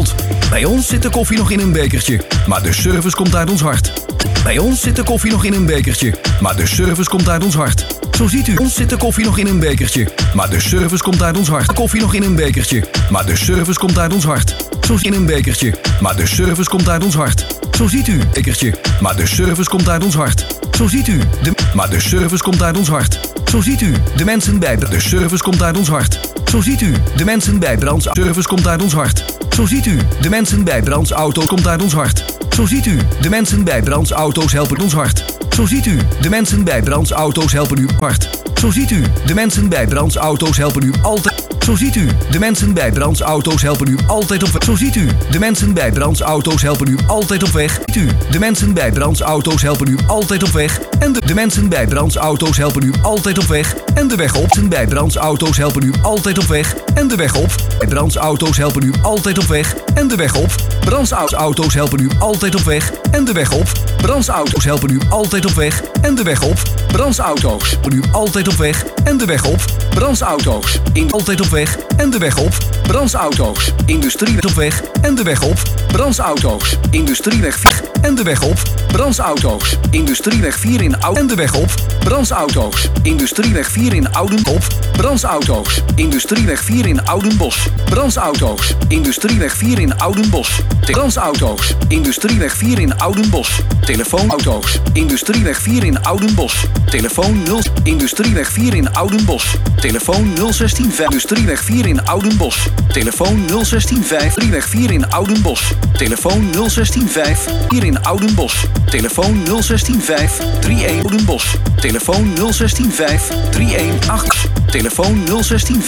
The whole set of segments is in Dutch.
grond. Bij ons zit de koffie nog in een bekertje, maar de service komt uit ons hart. Bij ons zit de koffie nog in een bekertje, maar de service komt uit ons hart. Zo ziet u, ons zit de koffie nog in een bekertje, maar de service komt uit ons hart. De koffie nog in een bekertje, maar de service komt uit ons hart. Zo in een bekertje, maar de service komt uit ons hart. Zo ziet u, bekertje, maar de service komt uit ons hart. Zo ziet u, maar de service komt uit ons hart. Zo ziet u, de mensen bij de service komt uit ons hart. Zo ziet u, de mensen bij Brands service komt uit ons hart. Zo ziet u, de mensen bij Brands auto komt uit ons hart. Zo ziet u, de mensen bij Brands auto's helpen ons hart. Zo ziet u, de mensen bij Brands auto's helpen u hard. Zo ziet u, de mensen bij Brands auto's helpen u altijd. Zo ziet u, de mensen bij Brands auto's helpen u altijd op weg. Zo ziet u, de mensen bij Brands auto's helpen u altijd op weg. Ziet u, de mensen bij Brands auto's helpen u altijd op weg. En de mensen bij Brands auto's helpen u altijd op weg. En de weg op. De bij Brands auto's helpen u altijd op weg. En de weg op. Bij Brands auto's helpen u altijd op weg. En de weg op. Brands auto's helpen u altijd op weg. En de weg op. Brands auto's helpen u altijd op weg. En de weg op. Brands auto's helpen u altijd op weg. En de weg op. Brands auto's in altijd op weg. En de weg op. Brands auto's industrie op weg. En de weg op. Brands auto's industrieweg 4. En de weg op. Brands auto's industrieweg 4 in Oud. En de weg op. Brands auto's industrieweg 4 in Oudenop. Brands auto's industrieweg 4 in Oudenbos. Brands auto's industrieweg 4 in Oudenbos. Brands auto's industrieweg 4 in Oudenbos. Telefoon auto's industrieweg 4 in Oudenbos. Telefoon 0 industrieweg 4 in Oudenbos. Telefoon 016 industrieweg 4 in Oudenbos. Telefoon 016 industrieweg 4 in Oudenbos. Telefoon 016 4 in Oudenbos. Telefoon 016 31 Oudenbos. Telefoon 016 3180. Telefoon 016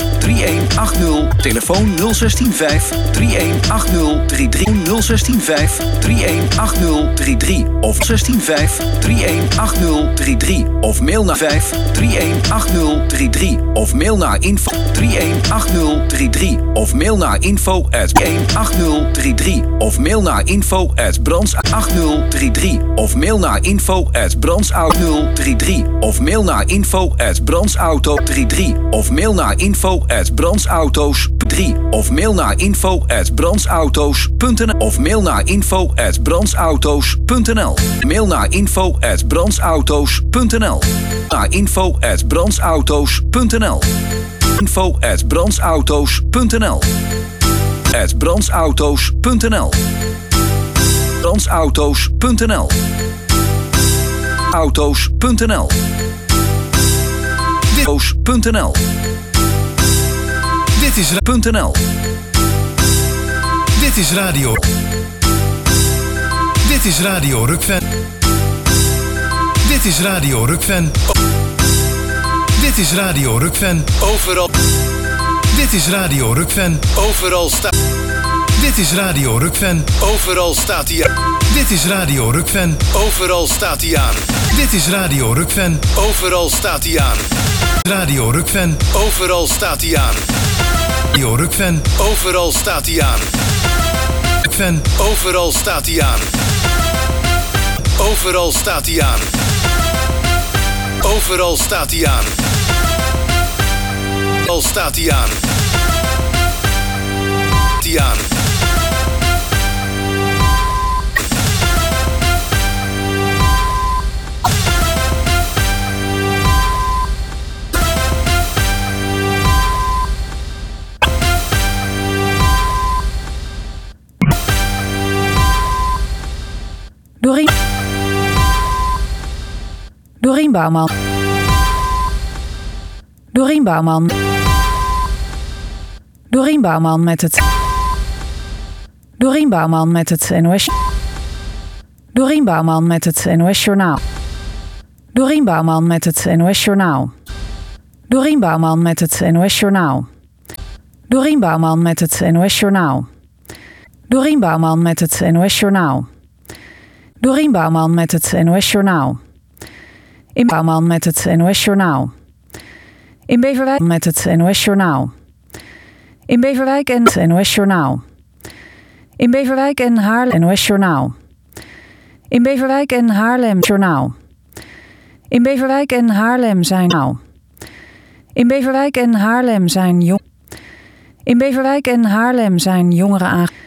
3180. Telefoon 016 3180 33 016 3180 of 16 3180 of mail naar 3180 of mail naar info 3180 of mail naar info@18033 of mail naar info@brands8033 of mail naar info@brands8033 of mail naar info@brandsauto33 of mail naar info@brandsautos3 of mail naar info@brandsautos.nl of mail naar info@brandsautos.nl mail naar info@brandsautos.nl naar info@brandsautos.nl info@brandsautos.nl @brandsautos.nl brandsautos.nl autos.nl Auto's.nl Dit is .nl Dit is radio. Dit is Radio Rukven. Dit is Radio Rukven. Dit is Radio Rukven. Overal. Dit is Radio Rukven. Overal staat. Dit is Radio Rukven. Overal staat hij aan. Dit is Radio Rukven. Overal staat hij aan. Dit is Radio Rukven. Overal staat hij aan. Radio Rukven. Overal staat hij aan. Radio Rukven. Overal staat hij aan. Rukven. Overal staat hij aan. Overal staat hij aan. Overal staat hij aan. Overal staat hij aan. Die aan. Dorien Bouwman. Dorien Bouwman. Dorien Bouwman met het. Dorien Bouwman met het NOS. Dorien Bouwman met het NOS Journaal. Dorien Bouwman met het NOS Journaal. Dorien Bouwman met het NOS Journaal. Dorien Bouwman met het NOS Journaal. Dorien Bouwman met het NOS Journaal. Dorien Bouwman met het NOS Journaal. In Bouwman met het NOS Journaal. In Beverwijk met het NOS Journaal. In Beverwijk en het NOS Journaal. In Beverwijk en Haarlem NOS Journaal. In Beverwijk en Haarlem Journaal. In Beverwijk en Haarlem zijn nou. In Beverwijk en Haarlem zijn jong. In Beverwijk en Haarlem zijn jongeren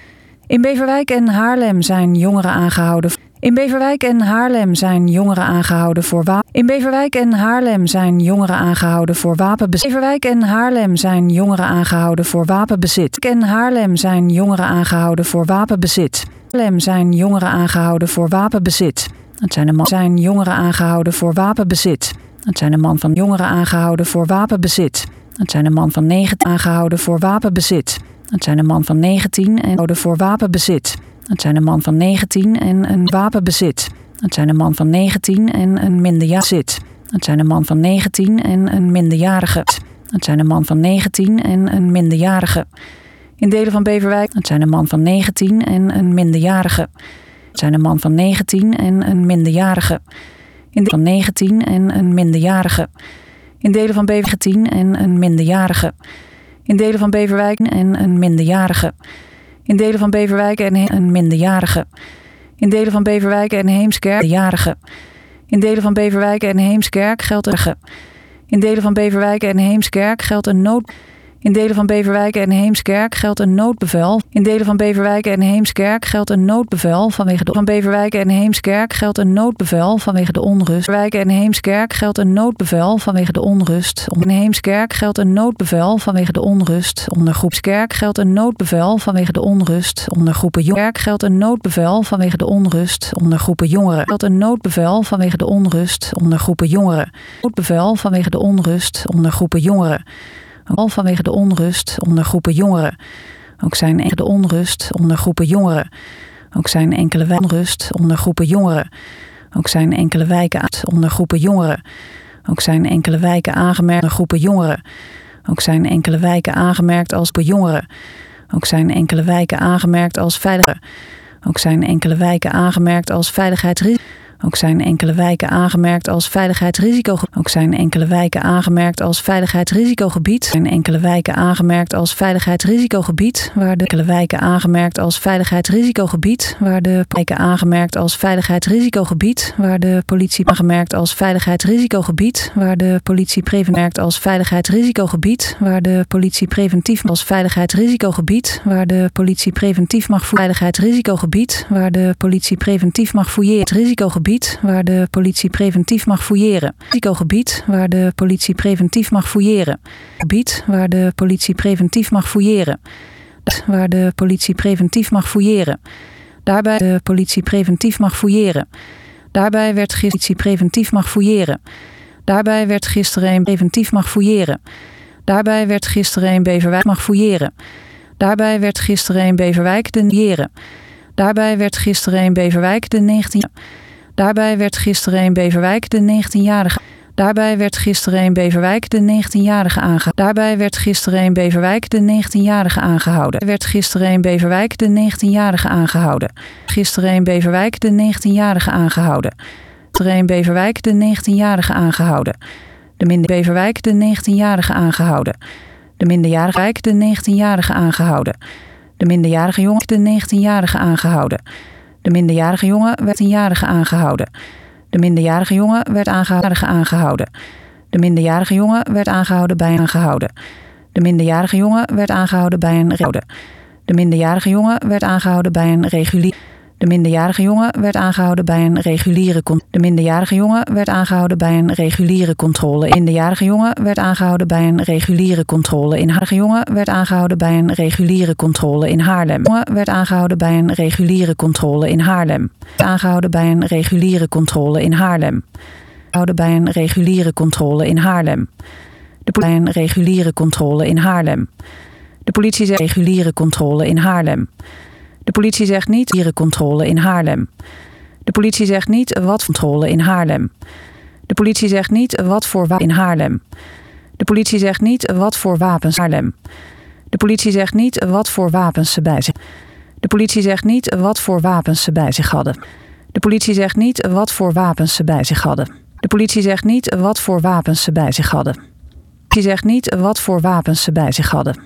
In Beverwijk en Haarlem zijn jongeren aangehouden. In Beverwijk en Haarlem zijn jongeren aangehouden voor In Beverwijk en Haarlem zijn jongeren aangehouden voor wapenbezit. Beverwijk en Haarlem zijn jongeren aangehouden voor wapenbezit. En Haarlem zijn jongeren aangehouden voor wapenbezit. Haarlem zijn jongeren aangehouden voor wapenbezit. Het zijn jongeren aangehouden voor wapenbezit. Het zijn een man van jongeren aangehouden voor wapenbezit. Het zijn een man van 19 aangehouden voor wapenbezit. Het zijn een man van 19 en voor wapenbezit. Het zijn een man van 19 en een wapenbezit. Het zijn een man van 19 en een minderjarige. Het zijn een man van 19 en een minderjarige. Het zijn een man van 19 en een minderjarige. In delen van Beverwijk. Het zijn een man van 19 en een minderjarige. Het zijn een man van 19 en een minderjarige. In delen van 19 en een minderjarige. In delen van Beverwijk 10 en een minderjarige. In delen van Beverwijk en een minderjarige. In delen van Beverwijk en een minderjarige. In delen van Beverwijk en Heemskerk jarige. In delen van Beverwijk en Heemskerk geldt een In delen van Beverwijk en Heemskerk geldt een nood. In delen van Beverwijk en Heemskerk geldt een noodbevel. In delen van Beverwijk en Heemskerk geldt een noodbevel vanwege de van Beverwijk en Heemskerk geldt een noodbevel vanwege de onrust. Beverwijk en Heemskerk geldt een noodbevel vanwege de onrust. In Heemskerk geldt een noodbevel vanwege de onrust. Onder groepskerk geldt een noodbevel vanwege de onrust. Onder groepen jongeren geldt een noodbevel vanwege de onrust. Onder groepen jongeren geldt een noodbevel vanwege de onrust. Onder groepen jongeren. Noodbevel vanwege de onrust. Onder groepen jongeren. Al vanwege de onrust onder groepen jongeren. Ook zijn de onrust onder groepen jongeren. Ook zijn enkele onrust onder groepen jongeren. Ook zijn enkele wijken onder groepen jongeren. Ook zijn enkele wijken aangemerkt onder groepen jongeren. Ook zijn enkele wijken aangemerkt als jongeren. Ook zijn enkele wijken aangemerkt als veilige. Ook zijn enkele wijken aangemerkt als veiligheidsrisico. Ook zijn enkele wijken aangemerkt als veiligheidsrisicogebied. Ook zijn enkele wijken aangemerkt als veiligheidsrisicogebied. Zijn enkele wijken aangemerkt als veiligheidsrisicogebied waar de enkele wijken aangemerkt als veiligheidsrisicogebied waar de wijken aangemerkt als veiligheidsrisicogebied waar de politie aangemerkt als veiligheidsrisicogebied waar de politie preventief als veiligheidsrisicogebied waar de politie preventief als veiligheidsrisicogebied waar de politie preventief mag veiligheidsrisicogebied waar de politie preventief mag fouilleren. Risicogebied waar de politie preventief mag fouilleren. Risicogebied waar de politie preventief mag fouilleren. Gebied waar de politie preventief mag fouilleren. Waar de politie preventief mag fouilleren. Daarbij de politie preventief mag fouilleren. Daarbij werd gisteren preventief mag fouilleren. Daarbij werd gisteren een preventief mag fouilleren. Daarbij werd gisteren een Beverwijk mag fouilleren. Daarbij werd gisteren een Beverwijk de nieren. Daarbij werd gisteren in Beverwijk de 19. Daarbij werd gisteren in Beverwijk de 19-jarige. Daarbij werd gisteren in Beverwijk de 19-jarige aangehouden. Daarbij werd gisteren in Beverwijk de 19-jarige aangehouden. Werd gisteren in Beverwijk de 19-jarige aangehouden. Gisteren in Beverwijk de 19-jarige aangehouden. Gisteren in Beverwijk de 19-jarige aangehouden. De Beverwijk de 19-jarige aangehouden. De minderjarige wijk de 19-jarige aangehouden. De minderjarige jongen de 19-jarige aangehouden. De minderjarige jongen werd 10-jarige aangehouden. De minderjarige jongen werd aangehouden. De minderjarige jongen werd aangehouden bij een aangehouden. De minderjarige jongen werd aangehouden bij een De minderjarige jongen werd aangehouden bij een regulier. De minderjarige jongen werd aangehouden bij een reguliere controle. De minderjarige jongen werd aangehouden bij een reguliere controle. De minderjarige jongen werd aangehouden bij een reguliere controle in Haarlem. Jongen werd aangehouden bij een reguliere controle in Haarlem. Jongen werd aangehouden bij een reguliere controle in Haarlem. Aangehouden bij een reguliere controle in Haarlem. Aangehouden bij een reguliere controle in Haarlem. Bij een reguliere controle in Haarlem. De politie zegt reguliere controle in Haarlem. De politie zegt niet dierencontrole in Haarlem. De politie zegt niet wat controle in Haarlem. De politie zegt niet wat voor wapens in Haarlem. De politie zegt niet wat voor wapens Haarlem. De politie zegt niet wat voor wapens ze bij zich. De politie zegt niet wat voor wapens ze bij zich hadden. De politie zegt niet wat voor wapens ze bij zich hadden. De politie zegt niet wat voor wapens ze bij zich hadden. De politie zegt niet wat voor wapens ze bij zich hadden.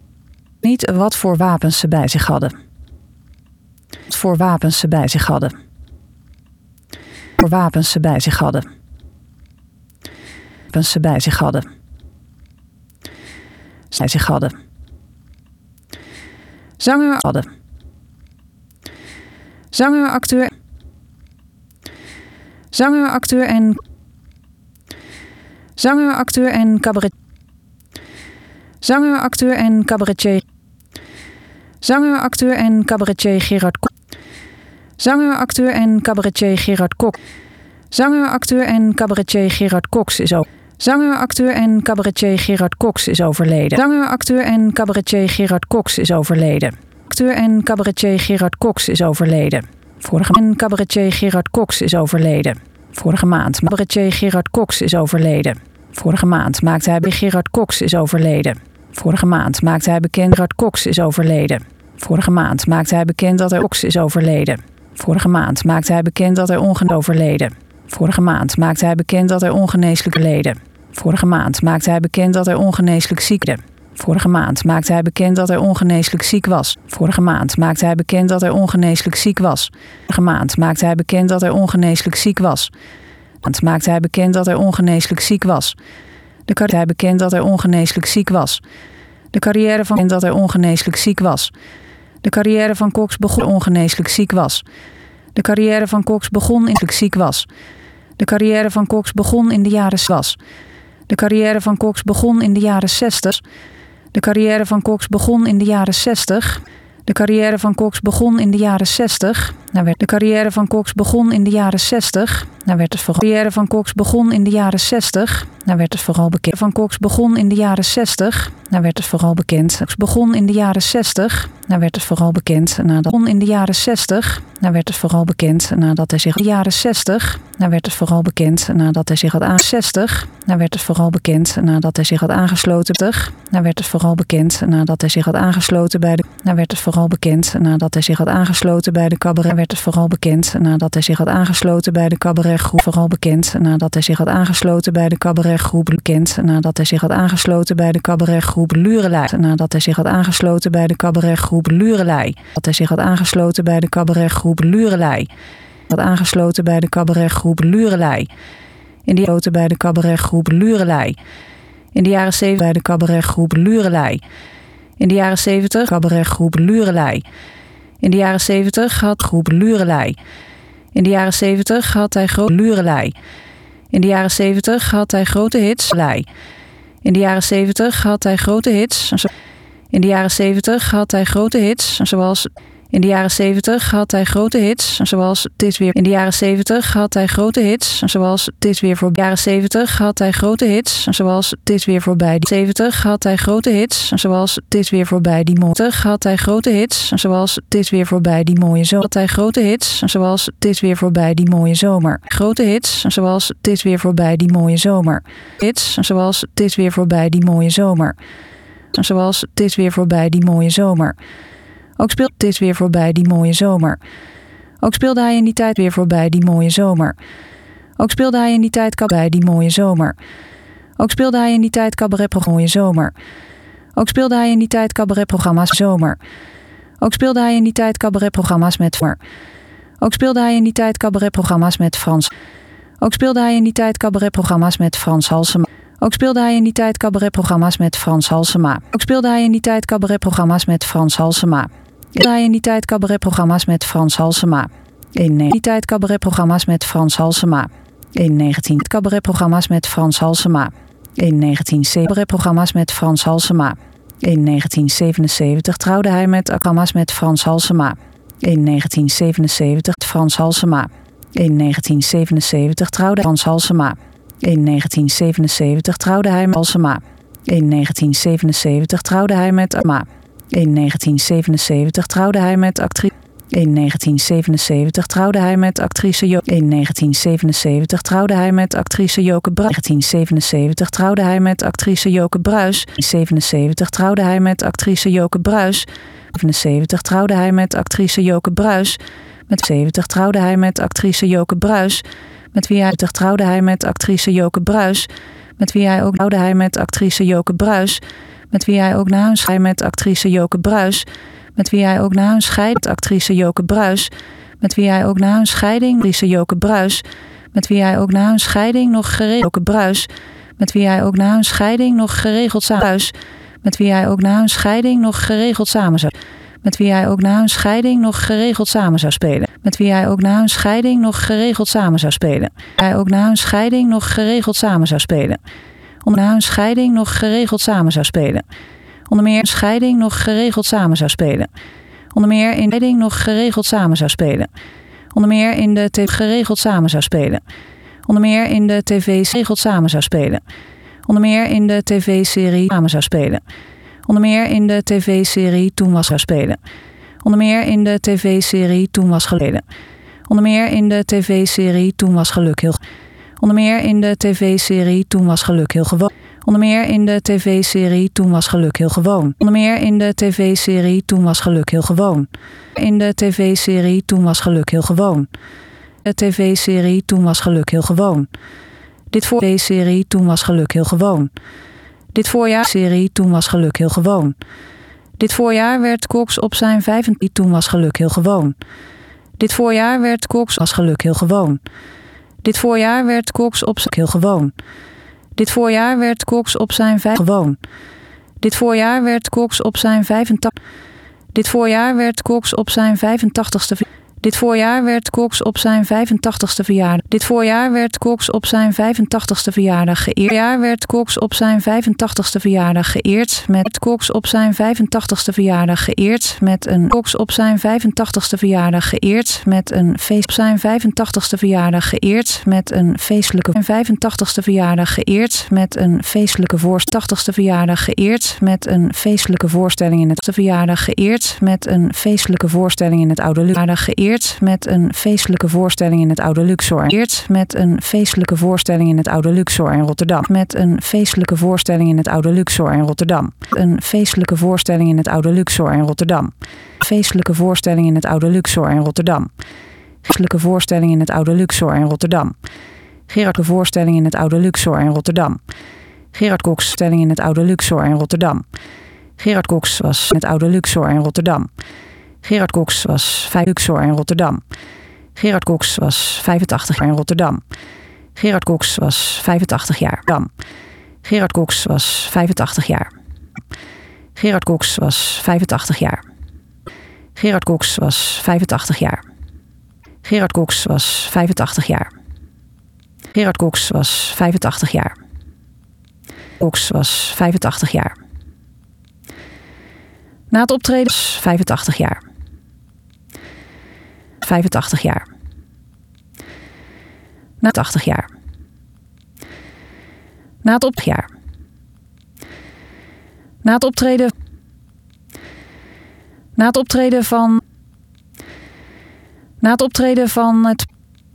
Niet wat voor wapens ze bij zich hadden. Voor wapens ze bij zich hadden. Voor wapens ze bij zich hadden. Wapens ze bij zich hadden. Bij zich hadden. Zanger hadden. Zanger, acteur. Zanger, acteur en. Zanger, acteur en cabaret. Zanger, acteur en cabaretier. Zanger, acteur en cabaretier Gerard Kok. Zanger, acteur en cabaretier Gerard Kok. Zanger, acteur en cabaretier Gerard Cox is ook. Zanger, acteur en cabaretier Gerard Cox is overleden. Zanger, acteur en cabaretier Gerard Cox is overleden. Acteur en cabaretier Gerard Cox is overleden. Vorige maand. Cabaretier Gerard Cox is overleden. Vorige maand. Cabaretier Gerard Cox is overleden. Vorige maand maakte hij Gerard Cox is overleden. Vorige maand maakte hij bekend Gerard Cox is overleden. Vorige maand maakte hij bekend dat er Cox is overleden. Vorige maand maakte hij bekend dat er overleden. Vorige maand maakte hij bekend dat er ongeneeslijk leden. Vorige maand maakte hij bekend dat er ongeneeslijk ziekte. Vorige maand maakte hij bekend dat er ongeneeslijk ziek was. Vorige maand maakte hij bekend dat er ongeneeslijk ziek was. Vorige maand maakte hij bekend dat er ongeneeslijk ziek was. Maakte hij bekend dat er ongeneeslijk ziek was. Hij bekend dat er ongeneeslijk ziek was. De carrière van dat er ongeneeslijk ziek was. De carrière van Cox begon ongeneeslijk ziek was. De carrière van Cox begon in ziek was. De carrière van Cox begon in de jaren was. De carrière van Cox begon in de jaren 60. De carrière van Cox begon in de jaren 60. De carrière van Cox begon in de jaren 60. De carrière van Cox begon in de jaren 60. De carrière van Cox begon in de jaren 60. Daar werd het vooral bekend. Van Cox begon in de jaren 60. Daar werd het vooral bekend. Cox begon in de jaren 60. Daar werd het vooral bekend. Begon in de jaren 60. Daar werd het vooral bekend nadat hij zich de jaren 60. Daar werd het vooral bekend nadat hij zich had aan 60. Daar werd het vooral bekend nadat hij zich had aangesloten. Daar werd het vooral bekend nadat hij zich had aangesloten bij de. Daar werd het vooral bekend nadat hij zich had aangesloten bij de cabaret. Werd het vooral bekend nadat hij zich had aangesloten bij de cabaretgroep. Vooral bekend nadat hij zich had aangesloten bij de cabaretgroep. Bekend nadat hij zich had aangesloten bij de cabaretgroep Lurelei. Nadat hij zich had aangesloten bij de cabaretgroep Lurelei. Dat hij zich had aangesloten bij de cabaretgroep Lurelei. Had aangesloten bij de cabaretgroep Lurelei. In die grote bij de cabaretgroep Lurelei. In de jaren 70 bij de cabaretgroep Lurelei. In de jaren 70 cabaretgroep Lurelei. In de jaren 70 had groep Lurelei. In de jaren 70 had hij grote Lurelei. In de jaren 70 had hij grote hits. In de jaren 70 had hij grote hits. In de jaren 70 had hij grote hits zoals. In de jaren 70 had hij grote hits zoals Het is weer. In de jaren 70 had hij grote hits zoals Het is weer voorbij. In de jaren 70 had hij grote hits zoals Het is weer voorbij. Die 70 had hij grote hits zoals Het is weer voorbij. Die mooie had hij grote hits zoals Het is weer voorbij. Die mooie zomer. Had hij grote hits zoals Het is weer voorbij. Die mooie zomer. Grote hits zoals Het is weer voorbij. Die mooie zomer. Hits zoals Het is weer voorbij. Die mooie zomer. Zoals Het is weer voorbij. Die mooie zomer. Ook speelde Het is weer voorbij die mooie zomer. Ook speelde hij in die tijd weer voorbij die mooie zomer. Ook speelde hij in die tijd bij die mooie zomer. Ook speelde hij in die tijd cabaretprogramma's mooie zomer. Ook speelde hij in die tijd cabaretprogramma's zomer. Ook speelde hij in die tijd cabaretprogramma's met Ver. Ook speelde hij in die tijd cabaretprogramma's met Frans. Ook speelde hij in die tijd cabaretprogramma's met Frans Halsema. Ook speelde hij in die tijd cabaretprogramma's met Frans Halsema. Ook speelde hij in die tijd cabaretprogramma's met Frans Halsema. Speelde hij in die tijd cabaretprogramma's met Frans Halsema. In die tijd cabaretprogramma's met Frans Halsema. In 19 cabaretprogramma's met Frans Halsema. In 1970 cabaretprogramma's met Frans Halsema. In 1977 trouwde hij met programma's met Frans Halsema. In 1977 Frans Halsema. In 1977 trouwde Frans Halsema. In 1977 trouwde hij met Halsema. In 1977 trouwde hij met Amma. In 1977 trouwde hij met actrice. In 1977 trouwde hij met actrice Jo. In 1977 trouwde hij met actrice Joke Bruis. In 1977 trouwde hij met actrice Joke Bruis. In 1977 trouwde hij met actrice Joke Bruis. In 1977 trouwde hij met actrice Joke Bruis. Met 70 trouwde hij met actrice Joke Bruis. Met wie hij trouwde hij met actrice Joke Bruis. Met wie hij ook trouwde hij met actrice Joke Bruis. Met wie hij ook na een scheiding met actrice Joke Bruis. Met wie hij ook na een scheiding actrice Joke Bruis. Met wie hij ook na een scheiding actrice Joke Bruis. Met wie hij ook na een scheiding nog geregeld Bruis. Met wie hij ook na een scheiding nog geregeld samen. Met wie hij ook na een scheiding nog geregeld samen zou. Met wie hij ook na hun scheiding nog geregeld samen zou spelen. Met wie hij ook na hun scheiding nog geregeld samen zou spelen. Hij ook na hun scheiding nog geregeld samen zou spelen. Onder na hun scheiding nog geregeld samen zou spelen. Onder meer scheiding nog geregeld samen zou spelen. Onder meer in scheiding nog geregeld samen zou spelen. Onder meer in de tv geregeld samen zou spelen. Onder meer in de tv geregeld samen zou spelen. Onder meer in de tv-serie samen zou spelen. Onder meer in de tv-serie Toen was zou spelen. Onder meer in de tv-serie Toen was geleden. Onder meer in de tv-serie Toen was geluk heel. Onder meer in de tv-serie Toen was geluk heel gewoon. Onder meer in de tv-serie Toen was geluk heel gewoon. Onder meer in de tv-serie Toen was geluk heel gewoon. In de tv-serie Toen was geluk heel gewoon. De tv-serie Toen was geluk heel gewoon. Dit voor tv-serie Toen was geluk heel gewoon. Dit voorjaar serie Toen was geluk heel gewoon. Dit voorjaar werd Cox op zijn 25. Toen was geluk heel gewoon. Dit voorjaar werd Cox als geluk heel gewoon. Dit voorjaar werd Cox op zijn heel gewoon. Dit voorjaar werd Cox op zijn 5 gewoon. Dit voorjaar werd Cox op zijn 85. Dit voorjaar werd Cox op zijn 85ste. Dit voorjaar werd Cox op zijn 85ste verjaardag. Dit voorjaar werd Cox op zijn 85ste verjaardag geëerd. Dit jaar werd Cox op zijn 85ste verjaardag geëerd met Cox op zijn 85ste verjaardag geëerd met een Cox op zijn 85ste verjaardag geëerd met een feest op zijn 85ste verjaardag geëerd met een feestelijke 85ste verjaardag geëerd met een feestelijke 80ste verjaardag geëerd met een feestelijke voorstelling in het verjaardag geëerd met een feestelijke voorstelling in het oude verjaardag geëerd met een feestelijke voorstelling in het oude Luxor. Met een feestelijke voorstelling in het oude Luxor in Rotterdam. Met een feestelijke voorstelling in het oude Luxor in Rotterdam. Een feestelijke voorstelling in het oude Luxor in Rotterdam. Feestelijke voorstelling in het oude Luxor in Rotterdam. Feestelijke voorstelling in het oude Luxor in Rotterdam. Gerard voorstelling in het oude Luxor in Rotterdam. Gerard Cox stelling in het oude Luxor in Rotterdam. Gerard Cox was in het oude Luxor in Rotterdam. Gerard Cox was 5 Luxor in Rotterdam. Gerard Cox was 85 jaar in Rotterdam. Gerard Cox was 85 jaar. Gerard Cox was 85 jaar. Gerard Cox was 85 jaar. Gerard Cox was 85 jaar. Gerard Cox was 85 jaar. Gerard Cox was 85 jaar. Cox was 85 jaar. Na het optreden 85 jaar. 85 jaar. Na 80 jaar. Na het optreden. Na het optreden. Na het optreden van. Na het optreden van het.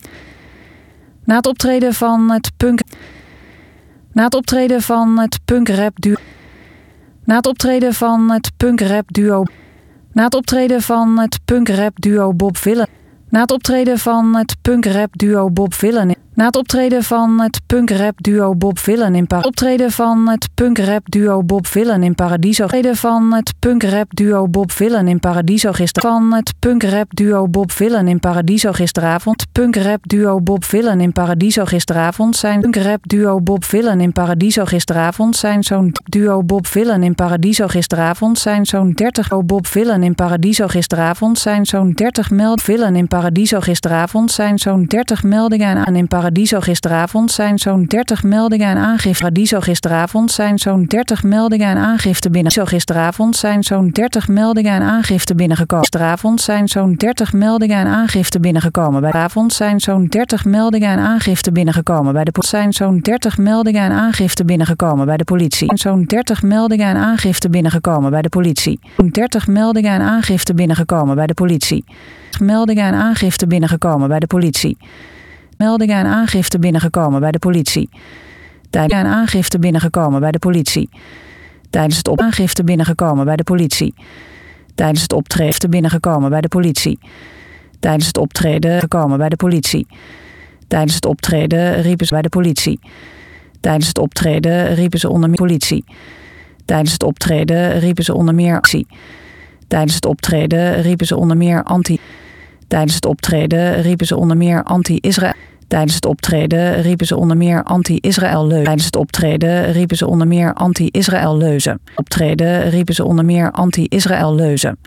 Na het optreden van het punk. Na het optreden van het punk-rap duo. Na het optreden van het punk-rap duo. Na het optreden van het punk-rap duo Bob Villen. Na het optreden van het punk-rap duo Bob Villen. Na het optreden van het punk-rap duo Bob Villen in Paradiso. Optreden van het punk-rap duo Bob Villen in Paradiso. Optreden van het punk-rap duo Bob Villen in Paradiso gisteravond. Van het punk-rap duo Bob Villen in Paradiso gisteravond. Punk-rap duo Bob Villen in Paradiso gisteravond zijn punk-rap duo Bob Villen in Paradiso gisteravond zijn zo'n duo Bob Villen in Paradiso gisteravond zijn zo'n 30 Bob Villen in Paradiso gisteravond zijn zo'n 30 meld Villen in Paradiso gisteravond zijn zo'n 30 meldingen aan in Paradiso gisteravond zijn zo'n 30 meldingen aan aangifte. Paradiso gisteravond zijn zo'n 30 meldingen aan aangifte binnen. Gisteravond zijn zo'n 30 meldingen aan aangifte binnengekomen. Gisteravond zijn zo'n 30 meldingen aan aangifte binnengekomen. Bij de avond zijn zo'n 30 meldingen aan aangifte binnengekomen. Bij de zijn zo'n 30 meldingen aan aangifte binnengekomen bij de politie. Zo'n 30 meldingen aan aangifte binnengekomen bij de politie. 30 meldingen aan aangifte binnengekomen bij de politie. Meldingen aan aangifte binnengekomen bij de politie. Meldingen aan aangifte binnengekomen bij de politie. Tijdens aan aangifte binnengekomen bij de politie. Tijdens het aangifte binnengekomen bij de politie. Tijdens het optreden binnengekomen bij de politie. Tijdens het optreden gekomen bij de politie. Tijdens het optreden riepen ze bij de politie. Tijdens het optreden riepen ze onder meer politie. Tijdens het optreden riepen ze onder meer actie. Tijdens het optreden riepen ze onder meer anti. Tijdens het optreden riepen ze onder meer anti-Israël. Tijdens het optreden riepen ze onder meer anti-Israël leuzen. Tijdens het optreden riepen ze onder meer anti-Israël leuzen. Optreden riepen ze onder meer anti-Israël leuzen.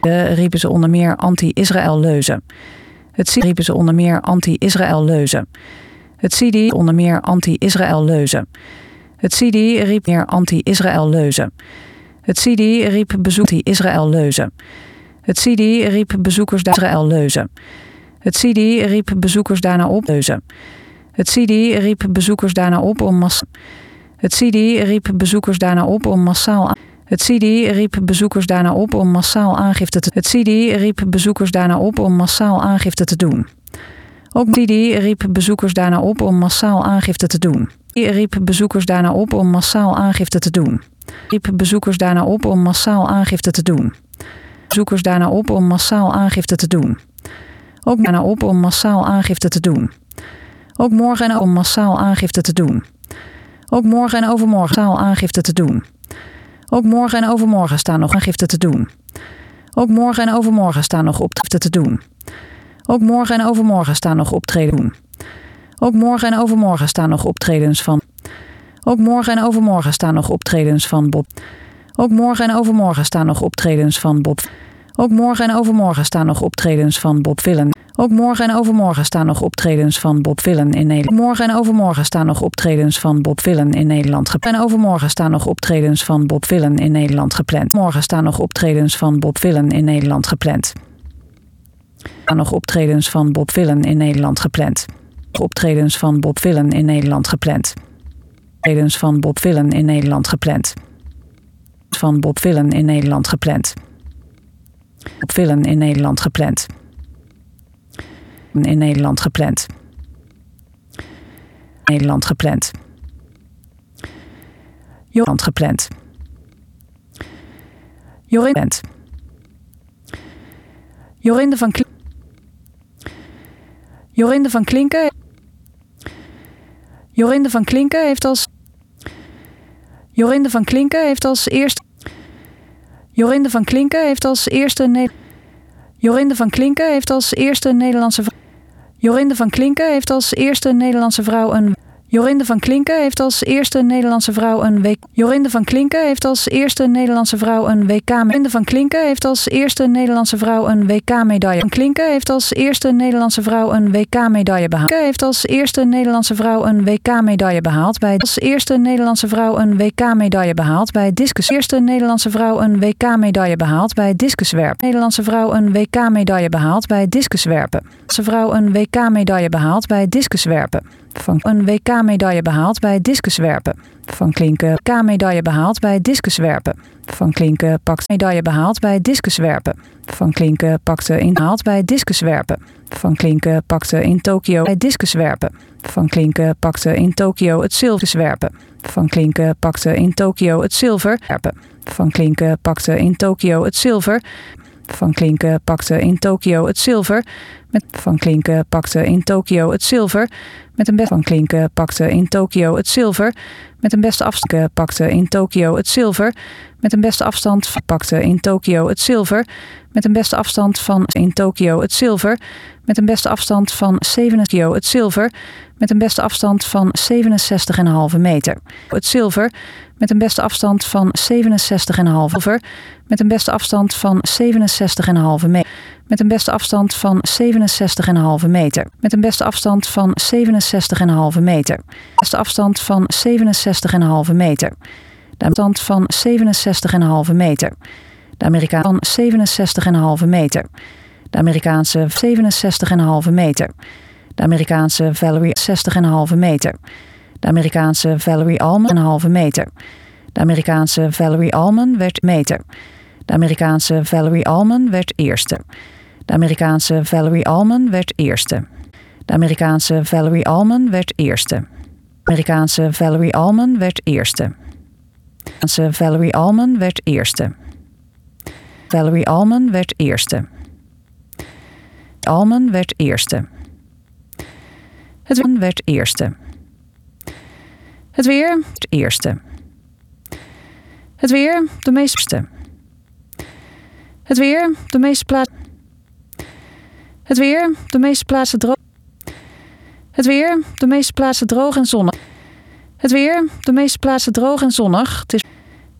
riepen ze onder meer anti-Israël leuzen. Het riepen ze onder meer anti-Israël leuzen. Het CIDI onder meer anti-Israël leuzen. Het CIDI riep meer anti-Israël leuzen. Het CIDI riep bezoekers Israël leuzen. Het CIDI riep bezoekers Israël leuzen. Het CIDI riep bezoekers daarna op leuzen. Het CIDI riep bezoekers daarna op om Het CIDI riep bezoekers daarna op om massaal. Het CIDI riep bezoekers daarna op om massaal aangifte te. Het CIDI riep bezoekers daarna op om massaal aangifte te doen. Ook CIDI riep bezoekers daarna op om massaal aangifte te doen. Riep bezoekers daarna op om massaal aangifte te doen. Riep bezoekers daarna op om massaal aangifte te doen. Bezoekers daarna op om massaal aangifte te doen. Ook daarna op om massaal aangifte te doen. Ook morgen en om massaal aangifte te doen. Ook morgen en overmorgen massaal aangifte te doen. Ook morgen en overmorgen staan nog aangifte te doen. Ook morgen en overmorgen staan nog opdrachten te doen. Ook morgen en overmorgen staan nog optreden doen. Ook morgen en overmorgen staan nog optredens van. Ook morgen en overmorgen staan nog optredens van Bob. Ook morgen en overmorgen staan nog optredens van Bob. Ook morgen en overmorgen staan nog optredens van Bob Villen. Ook morgen en overmorgen staan nog optredens van Bob Villen in Nederland. Morgen en overmorgen staan nog optredens van Bob Villen in Nederland gepland. En overmorgen staan nog optredens van Bob Villen in Nederland gepland. Morgen staan nog optredens van Bob Villen in Nederland gepland. Staan nog optredens van Bob Villen in Nederland gepland. Optredens van Bob Villen in Nederland gepland. Optredens van Bob Villen in Nederland gepland. Van Bob Villen in Nederland gepland. Bob Villen in Nederland gepland. In Nederland gepland. Nederland gepland. Jorand gepland. Jorinde van Klinken. Jorinde van Klinken. Jorinde van Klinken heeft als. Jorinde van Klinken heeft als eerste. Jorinde van Klinken heeft als eerste. Jorinde van Klinken heeft als eerste Nederlandse. Jorinde van Klinken heeft als eerste Nederlandse vrouw een. Jorinde van Klinken heeft als eerste Nederlandse vrouw een WK. Jorinde van Klinken heeft als eerste Nederlandse vrouw een WK. Jorinde van Klinken heeft als eerste Nederlandse vrouw een WK-medaille. Van Klinken heeft als eerste Nederlandse vrouw een WK-medaille behaald. Heeft als eerste Nederlandse vrouw een WK-medaille behaald bij. Als eerste Nederlandse vrouw een WK-medaille behaald bij discus. Eerste Nederlandse vrouw een WK-medaille behaald bij discuswerpen. Nederlandse vrouw een WK-medaille behaald bij discuswerpen. Nederlandse vrouw een WK-medaille behaald bij discuswerpen. Van een WK-medaille behaald bij discuswerpen. Van Klinken K-medaille behaald bij discuswerpen. Van Klinken pakt medaille behaald bij discuswerpen. Van Klinken pakte in behaald bij discuswerpen. Van Klinken pakte in Tokio bij discuswerpen. Van Klinken pakte in Tokio het zilverwerpen. Van Klinken pakte in Tokio het zilver werpen. Van Klinken pakte in Tokio het zilver. Van Klinken pakte in Tokio het zilver. Met Van Klinken pakte in Tokio het zilver. Met een Van Klinken pakte in Tokio het zilver. Met een beste afstand pakte in Tokio het zilver. Met een beste afstand pakte in Tokio het zilver. Met een beste afstand van in Tokio het zilver. Met een beste afstand van 7 Tokio het zilver. Met een beste afstand van 67,5 meter. Het zilver. Met een beste afstand van 67,5 met een beste afstand van 67,5 meter. Met een beste afstand van 67,5 meter. Met een beste afstand van 67,5 meter. Beste afstand van 67,5 meter. De afstand van 67,5 meter. De Amerikaan van 67,5 meter. De Amerikaanse 67,5 meter. De Amerikaanse Valerie 60,5 meter. De Amerikaanse Valerie Allman 1,5 meter. De Amerikaanse Valerie Allman werd meter. De Amerikaanse Valerie Allman werd eerste. De Amerikaanse Valerie Allman werd eerste. De Amerikaanse Valerie Allman werd eerste. De Amerikaanse Valerie Allman werd eerste. De Amerikaanse Valerie Allman werd eerste. Valerie Allman werd eerste. Allman werd eerste. Het werd eerste. Het weer, het eerste. Het weer, de meeste. Het weer, de meeste plaatsen. Het weer, de meeste plaatsen droog. Het weer, de meeste plaatsen droog en zonnig. Het weer, de meeste plaatsen droog en zonnig.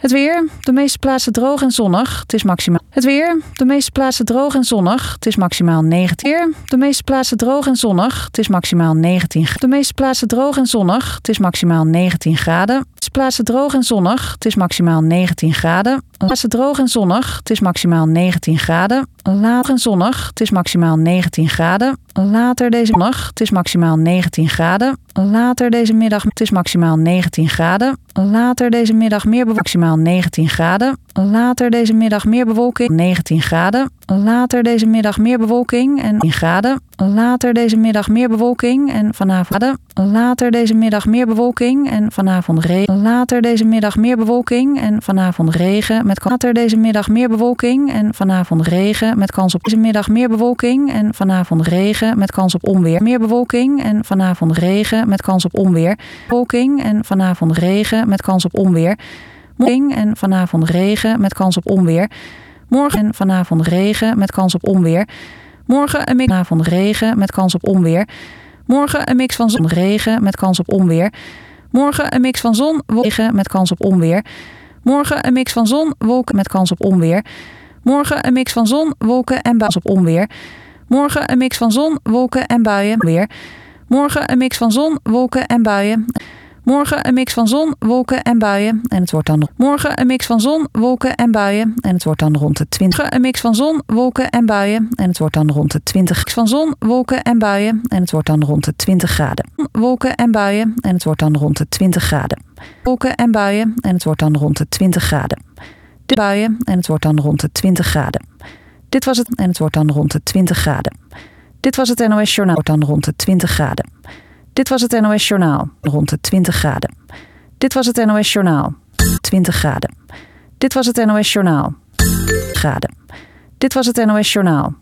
Het weer, de meeste plaatsen droog en zonnig. Het is maximaal. Het weer, de meeste plaatsen droog en zonnig. Het is maximaal 19. Weer, de meeste plaatsen droog en zonnig. Het is maximaal 19. De meeste plaatsen droog en zonnig. Het is maximaal 19 graden. De meeste plaatsen droog en zonnig. Het is maximaal 19 graden. Plaatsen droog en zonnig. Het is maximaal 19 graden. Later en zonnig. Het is maximaal 19 graden. Later deze middag. Het is maximaal 19 graden. Later deze middag. Het is maximaal 19 graden. Later deze middag meer maximaal 19 graden. Later deze middag meer bewolking 19 graden. Later deze middag meer bewolking en 10 graden. Later deze middag meer bewolking en vanavond. Later deze middag meer bewolking en vanavond regen. Later deze middag meer bewolking en vanavond regen met later deze middag meer bewolking en vanavond regen met kans op deze middag meer bewolking en vanavond regen met kans op onweer. Meer bewolking en vanavond regen met kans op onweer. Bewolking en vanavond regen met kans op onweer. Morgen en vanavond regen met kans op onweer. Morgen en vanavond regen met kans op onweer. Morgen een mix vanavond regen met kans op onweer. Morgen een mix van zon regen met kans op onweer. Morgen een mix van zon regen met kans op onweer. Morgen een mix van zon wolken met kans op onweer. Morgen een mix van zon wolken en buien op onweer. Morgen een mix van zon wolken en buien weer. Morgen een mix van zon wolken en buien. Morgen een mix van zon, wolken en buien. En het wordt dan morgen een mix van zon, wolken en buien. En het wordt dan rond de 20. Een mix van zon, wolken en buien. En het wordt dan rond de 20. Mix van zon, wolken en buien. En het wordt dan rond de 20 graden. Wolken en buien. En het wordt dan rond de 20 graden. Wolken en buien. En het wordt dan rond de 20 graden. De buien. En het wordt dan rond de 20 graden. Dit was het. En het wordt dan rond de 20 graden. Dit was het NOS Journaal. Het wordt dan rond de 20 graden. Dit was het NOS Journaal. Rond de 20 graden. Dit was het NOS Journaal. 20 graden. Dit was het NOS Journaal. Graden. Dit was het NOS Journaal.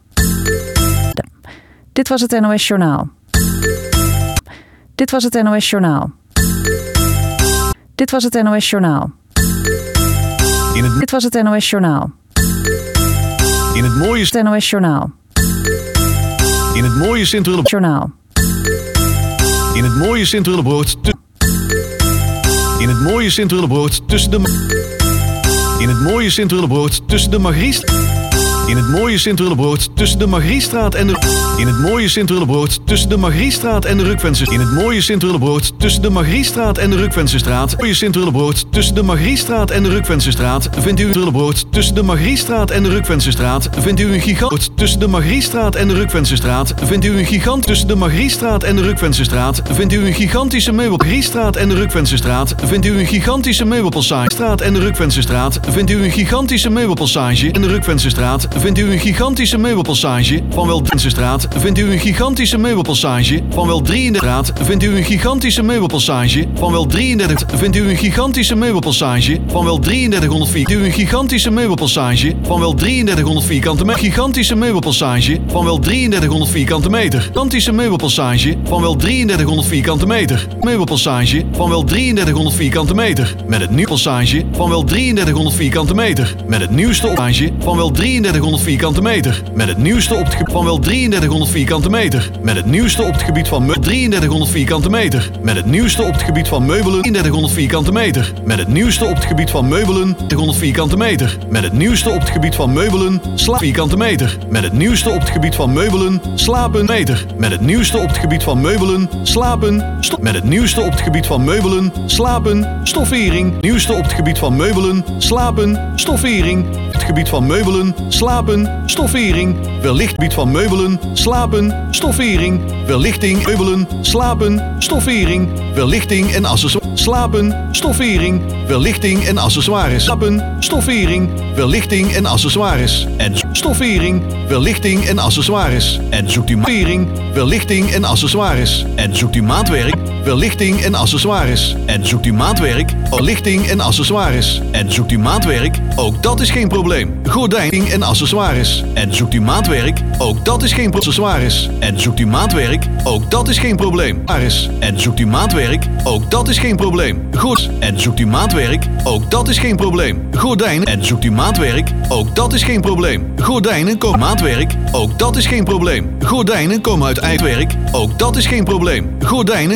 Dit was het NOS Journaal. Dit was het NOS Journaal. Dit was het NOS Journaal. Dit was het NOS Journaal. In het mooie NOS Journaal. In het mooie Sint-Willebroord. Journaal. In het mooie Sint-Willebroord. In het mooie Sint-Willebroord tussen de. In het mooie Sint-Willebroord tussen de Margriest. In het mooie Sint-Willebroord tussen de Margriestraat en de. In het mooie Sint-Willebroord tussen de Margriestraat en de Rukvenster. In het mooie Sint-Willebroord tussen de Margriestraat en de Rukvensterstraat. Mooie Sint-Willebroord tussen de Margriestraat en de Rukvensterstraat. Vindt u een Willebroord tussen de Margriestraat en de Rukvensterstraat? Vindt u een gigant tussen de Margriestraat en de Rukvensterstraat? Vindt u een gigant tussen de Margriestraat en de Rukvensterstraat? Vindt u een gigantische meubelstraat en de Rukvensterstraat? Vindt u een gigantische meubelpassage en de Rukvensterstraat? Vindt u een gigantische meubelpassage en de Rukvensterstraat? Vindt u een gigantische meubelpassage van wel Vensterstraat? Vindt u een gigantische meubelpassage van wel 33 graad? Vindt u een gigantische meubelpassage van wel 33? Vindt u een gigantische meubelpassage van wel 3300 vindt u een gigantische meubelpassage van wel 3300 vierkante meter? Gigantische meubelpassage van wel 3300 vierkante meter. Gigantische meubelpassage van wel 3300 vierkante meter. Meubelpassage van wel 3300 vierkante meter. Met het nieuwe passage van wel 3300 vierkante meter. Met het nieuwste passage van wel 3300 vierkante meter. Met het nieuwste op het gebied van wel 3300 vierkante meter. Met het nieuwste op het gebied van 3300 vierkante meter. Met het nieuwste op het gebied van meubelen 3300 vierkante meter. Met het nieuwste op het gebied van meubelen 300 vierkante meter. Met het nieuwste op het gebied van meubelen slaap vierkante meter. Met het nieuwste op het gebied van meubelen slapen meter. Met het nieuwste op het gebied van meubelen slapen stop. Met het nieuwste op het gebied van meubelen slapen stoffering. Nieuwste op het gebied van meubelen slapen stoffering. Het gebied van meubelen slapen stoffering. Wellicht gebied van meubelen slapen stoffering. Verlichting meubelen slapen stoffering. Verlichting en accessoires slapen stoffering. Verlichting en accessoires slapen stoffering. Verlichting en accessoires en stoffering. Verlichting en accessoires en zoekt u maatwerk. Verlichting en accessoires en zoekt u maatwerk. Verlichting en accessoires en zoekt u maatwerk. Verlichting en accessoires en zoekt u maatwerk. Ook dat is geen probleem. Gordijning en accessoires en zoekt u maatwerk. Ook dat is geen accessoires en zoekt u maatwerk. Ook dat is geen probleem. En zoekt u maatwerk. Ook dat is geen probleem. Goed. En zoekt u maatwerk. Ook dat is geen probleem. Gordijnen en zoekt u maatwerk. Ook dat is geen probleem. Gordijnen komen maatwerk. Ook dat is geen probleem. Gordijnen komen uit eitwerk. Ook dat is geen probleem. Gordijnen komen uit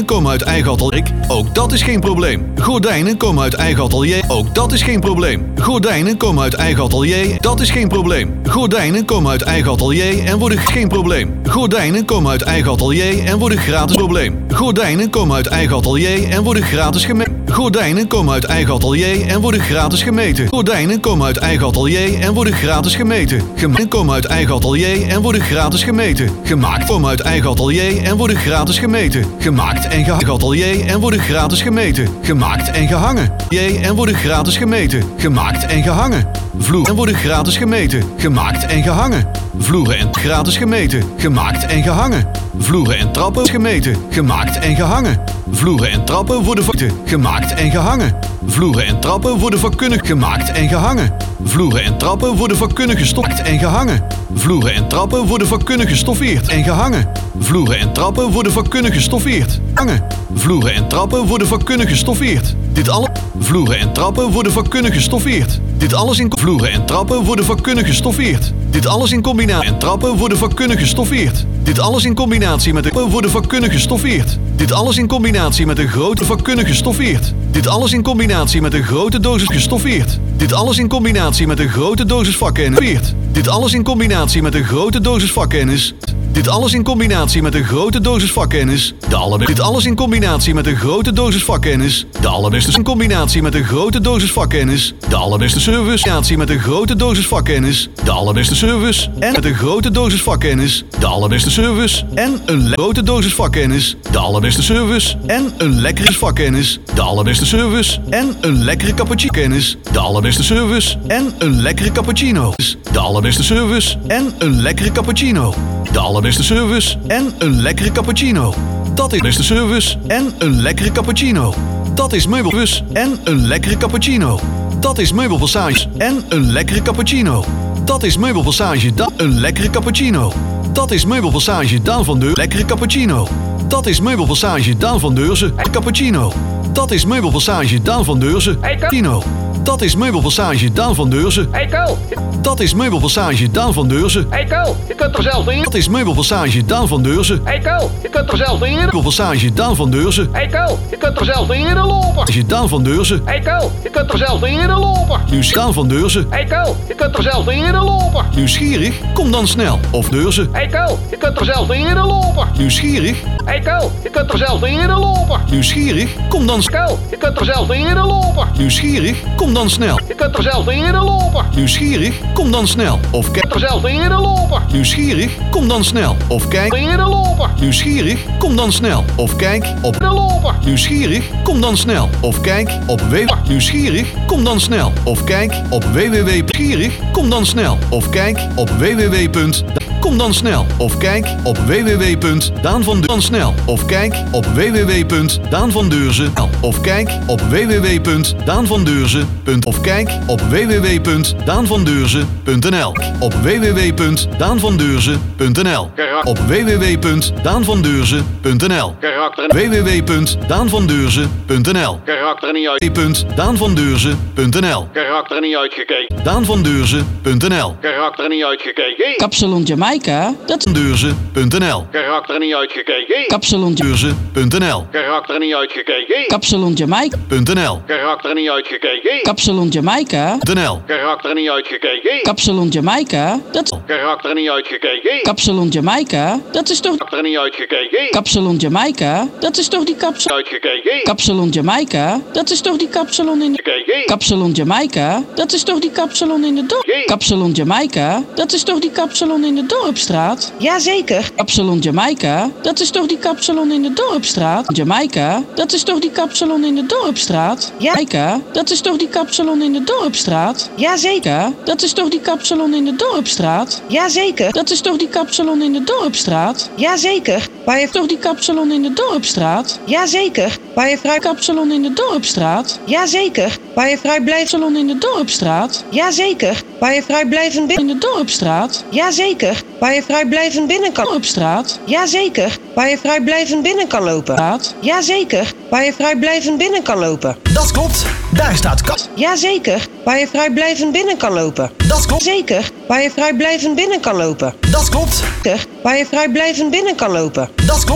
uit eigen atelier. Ook dat is geen probleem. Gordijnen komen uit eigen atelier. Ook dat is geen probleem. Gordijnen komen uit eigen atelier. Dat is geen probleem. Gordijnen komen uit eigen atelier en worden geen probleem. Gordijnen komen uit eigen atelier en worden gratis probleem. Gordijnen komen uit eigen atelier en worden gratis gemeten. Gordijnen komen uit eigen atelier en worden gratis gemeten. Gordijnen komen uit eigen atelier en worden gratis gemeten. Gemaakt komen uit eigen atelier en worden gratis gemeten. Gemaakt komen uit eigen atelier en worden gratis gemeten. Gemaakt en gehangen atelier en worden gratis gemeten. Gemaakt en gehangen atelier en worden gratis gemeten. Gemaakt en gehangen vloer en worden gratis gemeten. Gemaakt en gehangen vloeren en gratis gemeten. Gemaakt en gehangen vloeren en trappen gemeten. Gemaakt en gehangen vloeren en trappen worden gemaakt en gehangen. Vloeren en trappen worden vakkundig gemaakt en gehangen. Vloeren en trappen worden vakkundig gestopt en gehangen. Vloeren en trappen worden vakkundig gestoffeerd en gehangen. Vloeren en trappen worden vakkundig gestoffeerd. Hangen. Vloeren en trappen worden vakkundig gestoffeerd. Dit alle vloeren en trappen worden vakkundig gestoffeerd. Dit alles in vloeren en trappen worden vakkundig gestoffeerd. Dit alles in combinatie en trappen worden vakkundig gestoffeerd. Dit alles in combinatie met de worden vakkundig gestoffeerd. Dit alles in combinatie met een grote vakkundig gestoffeerd. Dit alles in combinatie met een grote dosis gestoffeerd. Dit alles in combinatie met een grote dosis vakkennis. Dit alles in combinatie met een grote dosis vakkennis. Dit alles in combinatie met een grote dosis vakkennis. Dit alles in combinatie met een grote dosis vakkennis. De allerbeste in combinatie met een grote dosis vakkennis. De allerbeste service. In combinatie met een grote dosis vakkennis. De allerbeste service. En met een grote dosis vakkennis. De allerbeste service. En een grote dosis vakkennis. De allerbeste service. En een lekkere vakkennis. De allerbeste service. En een lekkere cappuccino. De allerbeste service. En een lekkere cappuccino. De allerbeste service. En een lekkere cappuccino. De allerbeste service en een lekkere cappuccino. Dat is de beste service en een lekkere cappuccino. Dat is meubelbus en een lekkere cappuccino. Dat is meubelpassage en een lekkere cappuccino. Dat is meubelpassage dan een lekkere cappuccino. Dat is meubelpassage Daan van Deurzen lekkere cappuccino. Dat is meubelpassage Daan van Deurzen cappuccino. Dat is meubelpassage Daan van Deurzen cappuccino. Dat is meubelpassage Daan van Deurzen. Hey Ko! Dat is meubelpassage Daan van Deurzen. Hey Ko! Je kunt er zelfs in. Dat is meubelpassage Daan van Deurzen. Hey Ko! Je kunt er zelfs in. Meubelpassage Daan van Deurzen. Hey Ko! Je kunt er zelfs in lopen. Als je Daan van Deurzen. Hey Ko! Je kunt er zelfs in lopen. Nu Daan van Deurzen. Hey Ko! Je kunt er zelfs in lopen. Nieuwsgierig? Kom dan snel. Of Deurzen. Hey Ko! Je kunt er zelfs in lopen. Nieuwsgierig? Hey Ko! Je kunt er zelfs in lopen. Nieuwsgierig? Kom dan snel. Ko! Je kunt er zelfs in lopen. Nieuwsgierig? Kom dan snel. Je kunt er zelfs in lopen. Nieuwsgierig? Kom dan snel. Of kijk. Er zelfs in lopen. Nieuwsgierig? Kom dan snel. Of kijk. In lopen. Nieuwsgierig? Kom dan snel. Of kijk op. Lopen. Nieuwsgierig? Kom dan snel. Of kijk op Nieuwsgierig? Kom dan snel. Of kijk op Nieuwsgierig? Kom dan snel. Of kijk op Kom dan snel. Of kijk op www.daanvandeurzen. Of kijk op www.daanvandeurzen. Of kijk op www.daanvandeurzen. Of kijk op www.daanvandeurzen.nl. Op www.daanvandeurzen.nl. Op www.daanvandeurzen.nl. www.daanvandeurzen.nl. Karakter niet uit. www.daanvandeurzen.nl. Karakter niet uitgekeken. Daanvandeurzen.nl. Karakter niet uitgekeken. Kapsalon Jamaica, dat is Deurzen.nl. Karakter niet uitgekeken. Kapsalon Deurzen.nl. Karakter niet uitgekeken. Kapsalon Jamaica.nl. Karakter niet uitgekeken. Kapsalon Jamaica. Karakter niet uitgekeken. Kapsalon Jamaica, dat Karakter niet uitgekeken. Kapsalon Jamaica, dat is toch Karakter niet uitgekeken. Kapsalon Jamaica, dat is toch die kapsalon Uitgekeken. Kapsalon Jamaica, dat is toch die kapsalon in de Gekeken. Kapsalon Jamaica, dat is toch die kapsalon in de dorp Kapsalon Jamaica, dat is toch die kapsalon in de Dorpstraat? Jazeker. Kapsalon Jamaica, dat is toch die kapsalon in de Dorpstraat? Jamaica, dat is toch die kapsalon in de Dorpstraat? Jamaica, dat is toch die kapsalon in de Dorpstraat? Jazeker. Dat is toch die kapsalon in de Dorpstraat? Jazeker. Dat is toch die kapsalon in de Dorpstraat? Jazeker. Waar je Toch die kapsalon in de Dorpstraat? Jazeker. Waar je vrij Kapsalon in de Dorpstraat? Jazeker. Waar je vrijblijvend Kapsalon in de Dorpstraat? Jazeker. Waar je vrijblijvend In binnen de Dorpstraat? Jazeker. Waar je vrijblijvend binnen kan Dorpstraat? Jazeker. Waar je vrijblijvend binnen kan lopen Straat? Jazeker. Waar je vrijblijvend binnen kan lopen Dat klopt. Daar staat Jazeker. Waar je vrijblijvend binnen kan lopen Dat klopt. Zeker. Waar je vrijblijvend binnen kan lopen Dat klopt. Zeker. Waar je vrijblijvend binnen kan lopen Dat klopt.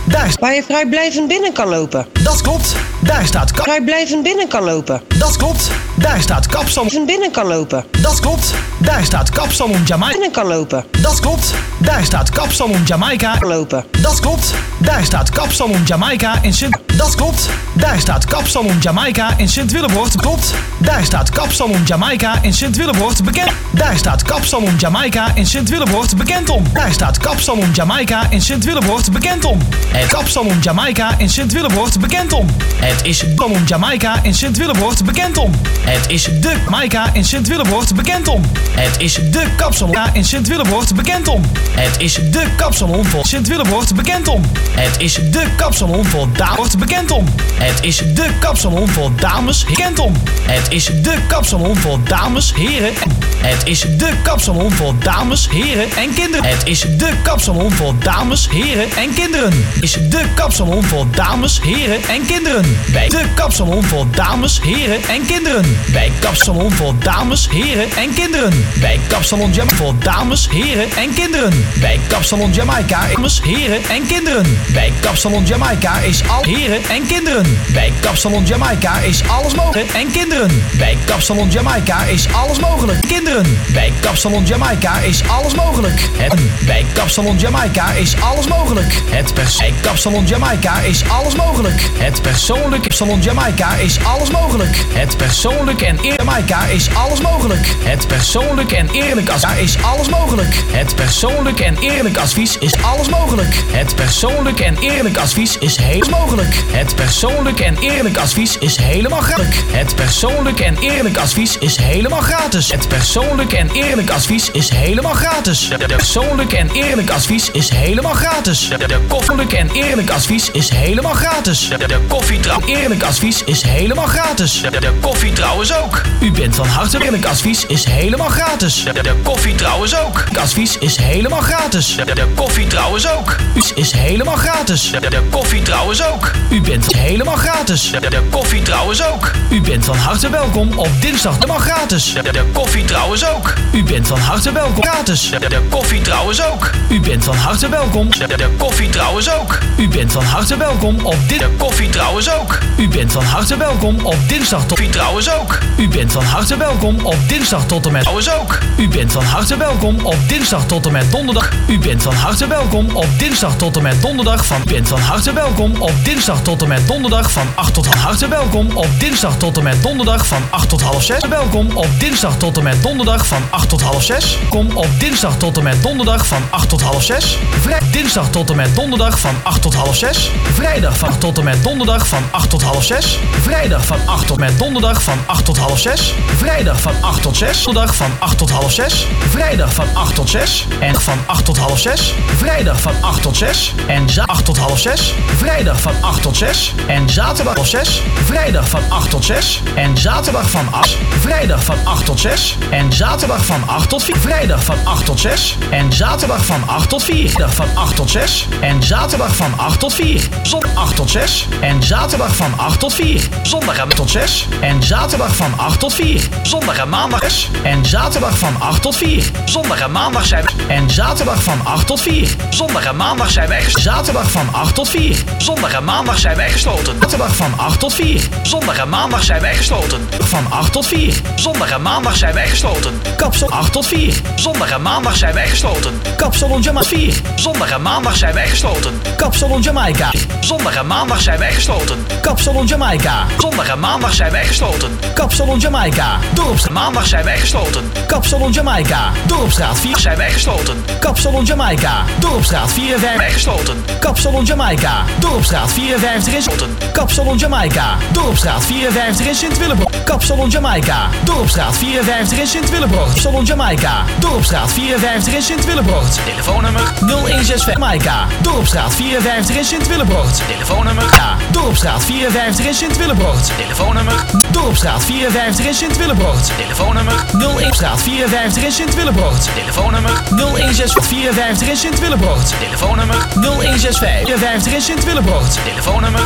Waar je vrijblijvend binnen kan lopen. Dat klopt. Daar staat Vrijblijvend binnen kan lopen. Dat klopt. Daar staat Kapsalon. Binnen kan lopen. Dat klopt. Daar staat Kapsalon Jamaica. Binnen kan lopen. Dat klopt. Daar staat Kapsalon Jamaica. Lopen. Dat klopt. Daar staat Kapsalon Jamaica in Sint. Dat klopt. Daar staat Kapsalon Jamaica in Sint-Willebroort. Klopt. Daar staat Kapsalon Jamaica in Sint-Willebroort bekend. Daar staat Kapsalon Jamaica in Sint-Willebroort bekend om. Daar staat Kapsalon Jamaica in Sint-Willebroort bekend om. Het Kapsalon Jamaica in Sint-Willebroort bekend om. Het is Kapsalon Jamaica in Sint-Willebroort bekend om. Het is de Jamaica in Sint-Willebroort bekend om. Het is de Kapsalon in Sint-Willebroort bekend om. Het is de Kapsalon voor Sint-Willebroort bekend om. Het is de Kapsalon voor dames bekend om. Het is de Kapsalon voor dames bekend om. Het is de Kapsalon voor dames, heren. Het is de Kapsalon voor dames, heren en kinderen. Het is de Kapsalon voor dames, heren en kinderen. Is de Kapsalon voor dames, heren en kinderen. Bij de Kapsalon voor dames, heren en kinderen. Bij Kapsalon voor dames, heren en kinderen. Bij Kapsalon Jam voor dames, heren en kinderen. Bij Kapsalon Jamaica dames, heren en kinderen. Bij Kapsalon Jamaica is al heren en kinderen. Bij Kapsalon Jamaica is alles mogelijk en kinderen. Bij Kapsalon Jamaica is alles mogelijk. Kinderen. Bij Kapsalon Jamaica is alles mogelijk. Bij Kapsalon Jamaica is alles mogelijk. Bij Kapsalon Jamaica is alles mogelijk. Het persoonlijk Kapsalon Jamaica is alles mogelijk. Het persoonlijk en eerlijk Jamaica is alles mogelijk. Het persoonlijk en eerlijk advies is alles mogelijk. Het persoonlijk en eerlijk advies is alles mogelijk. Het persoonlijk en eerlijk advies is helemaal mogelijk. Het persoonlijk en eerlijk advies is helemaal gratis. Het persoonlijk en eerlijk advies is helemaal gratis. Het persoonlijk en eerlijk advies is helemaal gratis. De persoonlijk en eerlijk advies is helemaal gratis. De koffelijk en eerlijk advies is helemaal gratis. De koffietrouw eerlijk advies is helemaal gratis. De koffie trouwens ook. U bent van harte eerlijk advies is helemaal gratis. De koffie trouwens ook. Advies is helemaal gratis. De koffie trouwens ook. U is helemaal gratis. De koffie trouwens ook. U bent helemaal gratis. De koffie trouwens ook. U bent van harte welkom op dinsdag helemaal gratis. De koffie trouwens ook. U bent van harte welkom gratis. De koffie trouwens ook. U bent van harte welkom. De koffie trouwens ook. U bent van harte welkom op dit. De koffie trouwens ook. U bent van harte welkom op dinsdag tot. Koffie trouwens ook. U bent van harte welkom op dinsdag tot en met. Trouwens ook. U bent van harte welkom op dinsdag tot en met donderdag. U bent van harte welkom op dinsdag tot en met donderdag van. U bent van harte welkom op dinsdag tot en met donderdag van 8 tot half. Harte welkom op dinsdag tot en met donderdag van 8 tot half 6. Welkom op dinsdag tot en met donderdag van 8 tot half 6. Kom op dinsdag tot en met donderdag van 8 tot half 6. Dinsdag tot en met donderdag van 8 tot half 6. Vrijdag van tot en met donderdag van 8 tot half 6. Vrijdag van 8 tot met donderdag van 8 tot half 6. Vrijdag van 8 tot 6. Donderdag van 8 tot half 6. Vrijdag van 8 tot 6. En van 8 tot half 6. Vrijdag van 8 tot 6. En 8 tot half 6. Vrijdag van 8 tot 6. En zaterdag half 6. Vrijdag van 8 tot 6. En zaterdag van 8. Vrijdag van 8 tot 6. En zaterdag van 8 tot 4. Vrijdag van 8 tot 6. En zaterdag van 8 tot 4. Vrijdag van 8 tot 6. En zaterdag van 8 tot 4. Zondag 8 tot 6. En zaterdag van 8 tot 4. Zondag en tot 6. En zaterdag van 8 tot 4. Zondag en maandag 6. En zaterdag van 8 tot 4. Zondag en maandag zijn we. En zaterdag van 8 tot 4. Zondag en maandag zijn wij gesloten. Zaterdag van 8 tot 4. Zondag en maandag zijn wij gesloten. Zaterdag van 8 tot 4. Zondag en maandag zijn wij gesloten. Van 8 tot 4. Zondag en maandag zijn wij gesloten. Kapsel 8 tot 4. Zondag en maandag zijn wij gesloten. Kapsalon Jamaica 4. Zondag en maandag zijn wij gesloten. Kapsalon Jamaica. Zondag en maandag zijn wij gesloten. Kapsalon Jamaica. Zondag en maandag zijn wij gesloten. Kapsalon Jamaica. Dorpstraat. Maandag zijn wij gesloten. Kapsalon Jamaica. Dorpstraat 4 zijn wij gesloten. Kapsalon Jamaica. Dorpstraat 54 wij gesloten. Kapsalon Jamaica. Dorpstraat 54 in Sloten. Kapsalon Jamaica. Dorpstraat 54 in Sint-Willebroort. Kapsalon Jamaica. Dorpstraat 54 in Sint-Willebroort. Kapsalon Jamaica. Dorpstraat 54 in Sint-Willebroort. Telefoonnummer 0165 Jamaica. Dorpstraat 54 in Sint-Willebroort. Telefoonnummer Dorpstraat 54 in Sint-Willebroort. Telefoonnummer Dorpstraat 54 in Sint-Willebroort. Telefoonnummer 01 Straat 54 in Sint-Willebroort. Telefoonnummer 0165 54 in Sint-Willebroort. Telefoonnummer 0165 54 in Sint-Willebroort. Telefoonnummer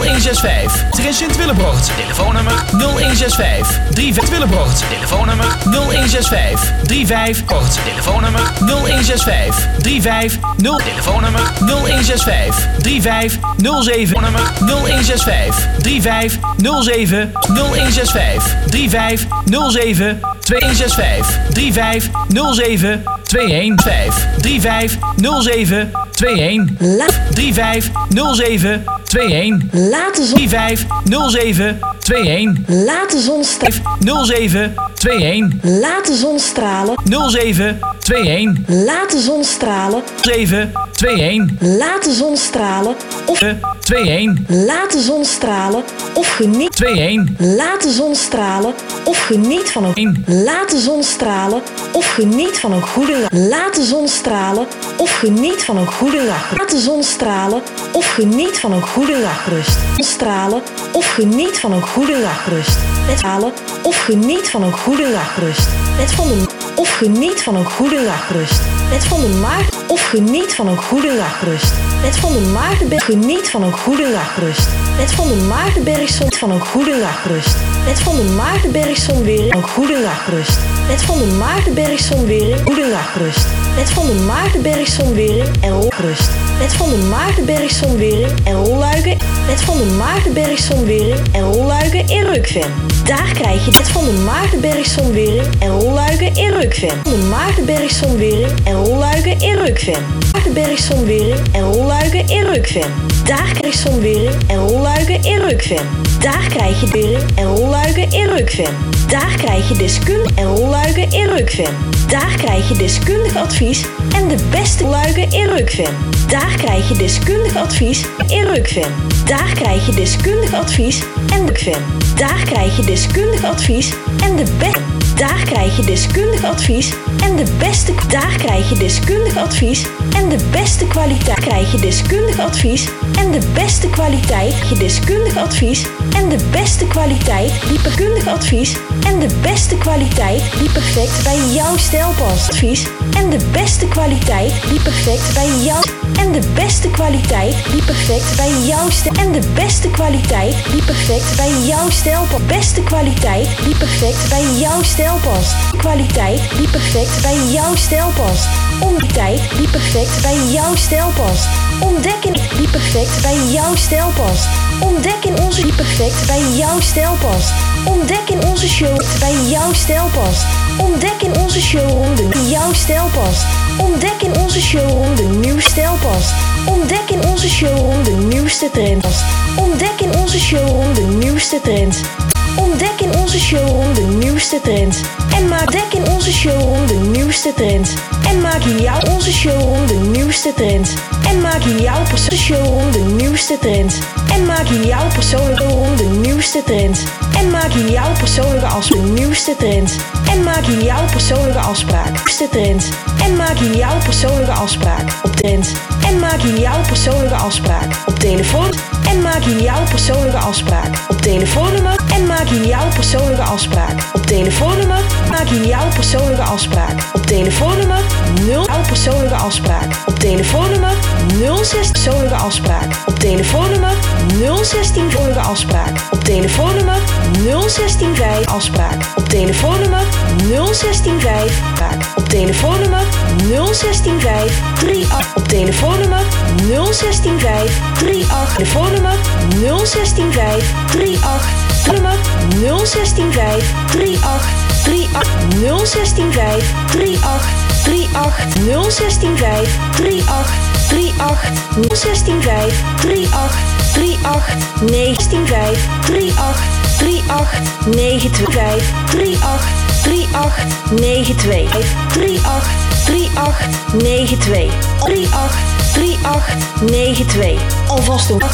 0165 3 in Sint-Willebroort. Telefoonnummer 0165 3 Willebroort. Telefoonnummer 0165 35 Telefoonnummer 0165 35 0 Telefoonnummer 0165 3507. Nummer 0165 3507 0165 3507 265 3507 215 3507 21 3507 21 Laat de zon 3507 21 Laat de zon stralen. 07 21 Laat de zon stralen. 07 21 Laat de zon stralen. 7 21 Laat de zon stralen. Of 21 laat de zon stralen. Of geniet. 21 Laat de zon stralen. Of geniet van een. 1 Laat de zon stralen. Of geniet van een goede nacht. Laat de zon stralen. Of geniet van een goede nacht. Laat de zon stralen. Of geniet van een goede nachtrust. Stralen. Of geniet van een goede nachtrust. Met halen. Of geniet van een goede nachtrust. Met van de. Of geniet van een goede nachtrust. Met van de maag. Of geniet van een goede nachtrust. Met van de Maagdenberg. Geniet van een goede nachtrust. Met van de Maagdenbergson van een goede nachtrust. Met van de Maagdenbergson weer een goede nachtrust. Met van de Maagdenbergson weer een goede nachtrust. Met van de Maagdenbergson weer en rolrust. Met van de Maagdenbergson weer en rolluiken. Met van de Maagdenbergson weer en rolluiken in Rukven. Daar krijg je het van de Maagdenbergson weer en rolluiken in Rukven. De Maagdenbergson weer en rolluiken in Rukven. Maagdenbergson weer en rolluiken in Rukven. Daar krijg je weer en rolluiken in Rukven. Daar krijg je weer en rolluiken in Rukven. Daar krijg je deskundig en rolluiken in Rukven. Daar krijg je deskundig advies en de beste luiken in Rukven. Daar krijg je deskundig advies in Rukven. Daar krijg je deskundig advies en Rukven. Daar krijg je deskundig advies en de beste. Daar krijg je deskundig advies en de beste. Daar krijg je deskundig advies en de beste kwaliteit. Krijg je deskundig advies en de beste kwaliteit. Je deskundig advies en de beste kwaliteit. Diepekundig advies en de beste kwaliteit die perfect bij jouw stijl past. Advies en de beste kwaliteit die perfect bij jou. En de beste kwaliteit die perfect bij jouw stijl. En de beste kwaliteit die perfect bij jouw stijl past. Beste kwaliteit die perfect bij jouw stijl past. Kwaliteit die perfect bij jouw stijl past. Ontdekking die perfect bij jouw stijl past. Ontdekken die perfect bij jouw stijl past. Ontdek in onze die perfect bij jouw stijl past. Ontdek in onze show bij jouw stijl past. Ontdek in onze showroom de jouw stijl past. Ontdek in onze showroom de nieuw stijl past. Ontdek in onze showroom de nieuwste trends. Ontdek in onze showroom de nieuwste trends. Ontdek in onze showroom de nieuwste trends. En maak dek in onze showroom de nieuwste trends. En maak in jou onze showroom de nieuwste trends. En maak in jouw persoonlijke showroom de nieuwste trends. En maak in jouw persoonlijke showroom de nieuwste trends. En maak in jouw persoonlijke afspraak de nieuwste trends. En maak in jouw persoonlijke afspraak nieuwste trends. En maak in jouw persoonlijke afspraak op trends. En maak in jouw persoonlijke afspraak op telefoon. En maak in jouw persoonlijke afspraak op telefoonnummer. En maak in jouw persoonlijke afspraak op telefoonnummer. Maak in jouw persoonlijke afspraak op telefoonnummer 0. Jouw persoonlijke afspraak op telefoonnummer 06. Persoonlijke afspraak op telefoonnummer 016. Persoonlijke afspraak op telefoonnummer 0165 afspraak op telefoonnummer 0165 op telefoonnummer 0165 38 op telefoonnummer 0165 38 telefoonnummer 0165 38 nummer 0165 38 38 0165 38 38 0165 38 38 0165 38 38 195 38 38 95 38 38 92 38 38 92 38 38 92 alvast een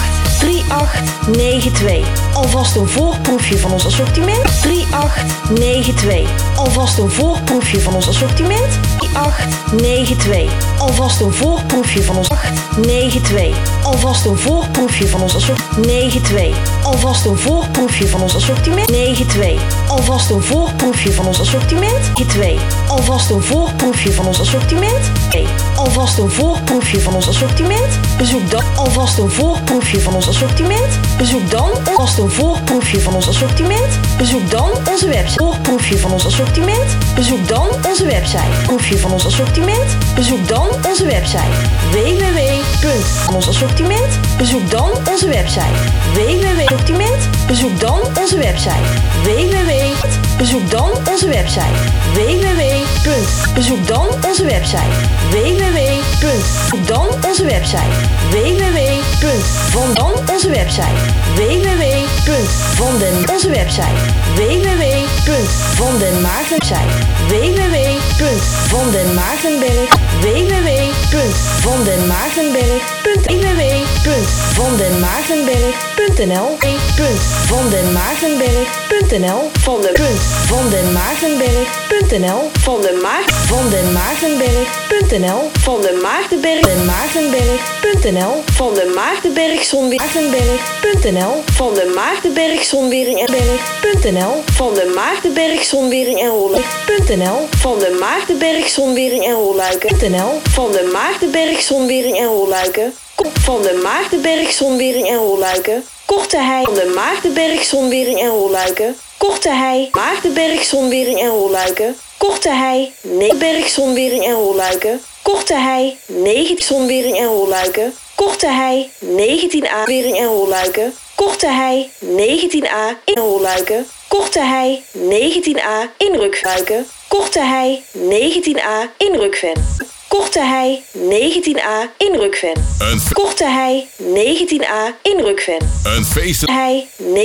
3892 alvast een voorproefje van ons assortiment 3892 alvast een voorproefje van ons assortiment 3892 alvast een voorproefje van ons 892 Alvast een voorproefje van ons assortiment. 9-2. Alvast een voorproefje van ons assortiment. 9-2. Alvast een voorproefje van ons assortiment. 2. Alvast een voorproefje van ons assortiment. 2. Alvast een voorproefje van ons assortiment. Bezoek dan alvast een voorproefje van ons assortiment. Bezoek dan alvast een voorproefje van ons assortiment. Bezoek dan onze website. Voorproefje van ons assortiment. Bezoek dan onze website. Proefje van ons assortiment. Bezoek dan onze website. www.onsassortiment. Bezoek dan onze website. www.assortiment. Bezoek dan onze website. Bezoek dan onze website. Bezoek dan onze website. Bezoek dan onze website. Van dan onze website. Van den onze website. Van den Maartenberg. Van den Maartenberg. Van den Maartenberg. Van den Maartenberg.nl. Van den Maartenberg.nl. Van den Maartenberg.nl. Van den Maartenberg.nl. Van den Maartenberg.nl. Van de Maagdenberg.nl. Van de Maagdenberg.nl. Van de Maagdenberg.nl. Van de Maagdenberg.nl. Van de Maagdenberg.nl. Van de Maagdenberg.nl. Korte Hei. Van de Maagdenberg.nl. Korte Hei. Maagdenberg.nl. Korte Hei. Neberg.nl. Korte Hei. 19 Korte Hei 19a Luiken. Korte Hei 19a in Holluiken. Korte Hei 19a in Rukvuiken. Korte Hei 19a in Rukven. Korte Hei 19a in Rukven. Korte Hei 19a in Rukven. Een feestelijke Hei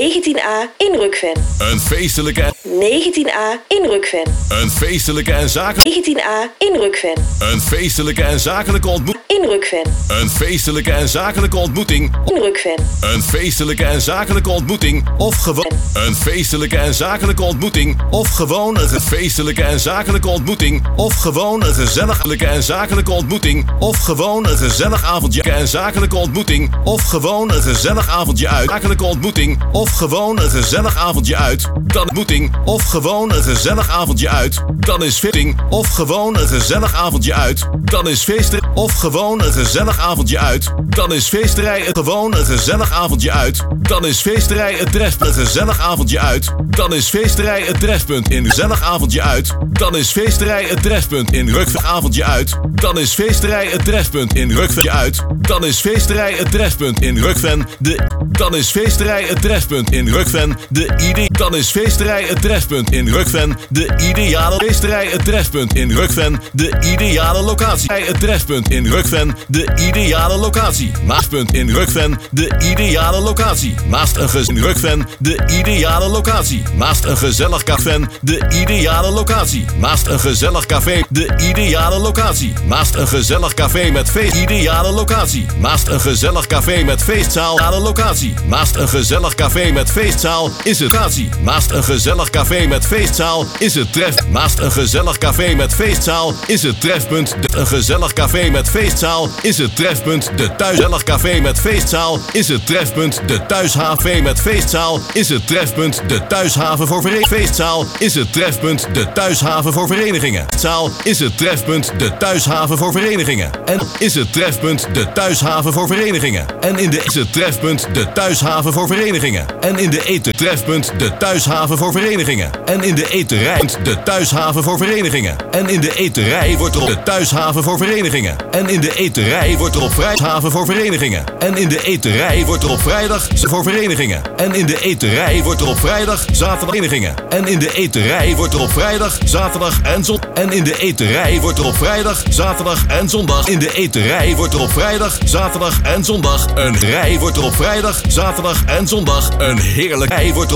19a in Rukven. Een feestelijke 19a in Rukven. Een feestelijke en zakelijke 19a in Rukven. Een feestelijke en zakelijke ontmoeting. In Rukven. Een feestelijke en zakelijke ontmoeting. In Rukven. Een feestelijke en zakelijke ontmoeting. Of gewoon een feestelijke en zakelijke ontmoeting. Of gewoon een feestelijke en zakelijke ontmoeting. Of gewoon een gezellige en zakelijke ontmoeting. Of gewoon een gezellig avondje en zakelijke ontmoeting. Of gewoon een gezellig avondje uit. Zakelijke ontmoeting. Of gewoon een gezellig avondje uit. Dan ontmoeting. Of gewoon een gezellig avondje uit. Dan is fitting. Of gewoon een gezellig avondje uit. Dan is feesterij. Of gewoon een gezellig avondje uit. Dan is feesterij gewoon een gezellig avondje uit. Dan is feesterij het trefpunt. Een gezellig avondje uit. Dan is feesterij het trefpunt in gezellig avondje uit. Dan is feesterij het trefpunt in Rukven avondje uit. Dan is feesterij het trefpunt in Rukven uit. Dan is feesterij het trefpunt in Rukven. Dan is feesterij het trefpunt in Rukven. Dan is feesterij het trefpunt in Rukven. De ideale feesterij het trefpunt in Rukven. De ideale locatie. Het trefpunt in Rukven. De ideale locatie. Maaspunt in Rukven. De ideale locatie. Maast een in Rukven. De ideale locatie. Maast een gezellig café. De ideale locatie. Maast een gezellig café. De ideale locatie. Maast een gezellig café met feest. Ideale locatie. Maast een gezellig café met feestzaal. Ideale locatie. Maast een gezellig café met feestzaal is het locatie. Maast een gezellig café met feestzaal is het tref. Maast een gezellig café met feestzaal is het trefpunt. Een gezellig café met feestzaal is het trefpunt. De thuisgezellig café met feestzaal is het trefpunt. De thuishaven met feestzaal is het trefpunt. De thuishaven voor feestzaal is het trefpunt. De thuishaven voor verenigingen. Zaal is het trefpunt. De thuishaven voor verenigingen. En is het trefpunt de thuishaven voor verenigingen. En in de is het trefpunt de thuishaven voor verenigingen. En in de eten trefpunt de thuishaven voor verenigingen. En in de eterij de thuishaven voor verenigingen. En in de eterij wordt er op de thuishaven voor verenigingen. En in de eterij wordt er op vrijhaven voor verenigingen. En in de eterij wordt er op vrijdag voor verenigingen. En in de eterij wordt er op vrijdag zaterdag verenigingen. En in de eterij wordt er op vrijdag zaterdag en zondag. En in de eterij wordt er op vrijdag zaterdag en zondag. In de eterij wordt er op vrijdag zaterdag en zondag. Een rij wordt er op vrijdag zaterdag en zondag. Een heerlijk rij wordt er op vrijdag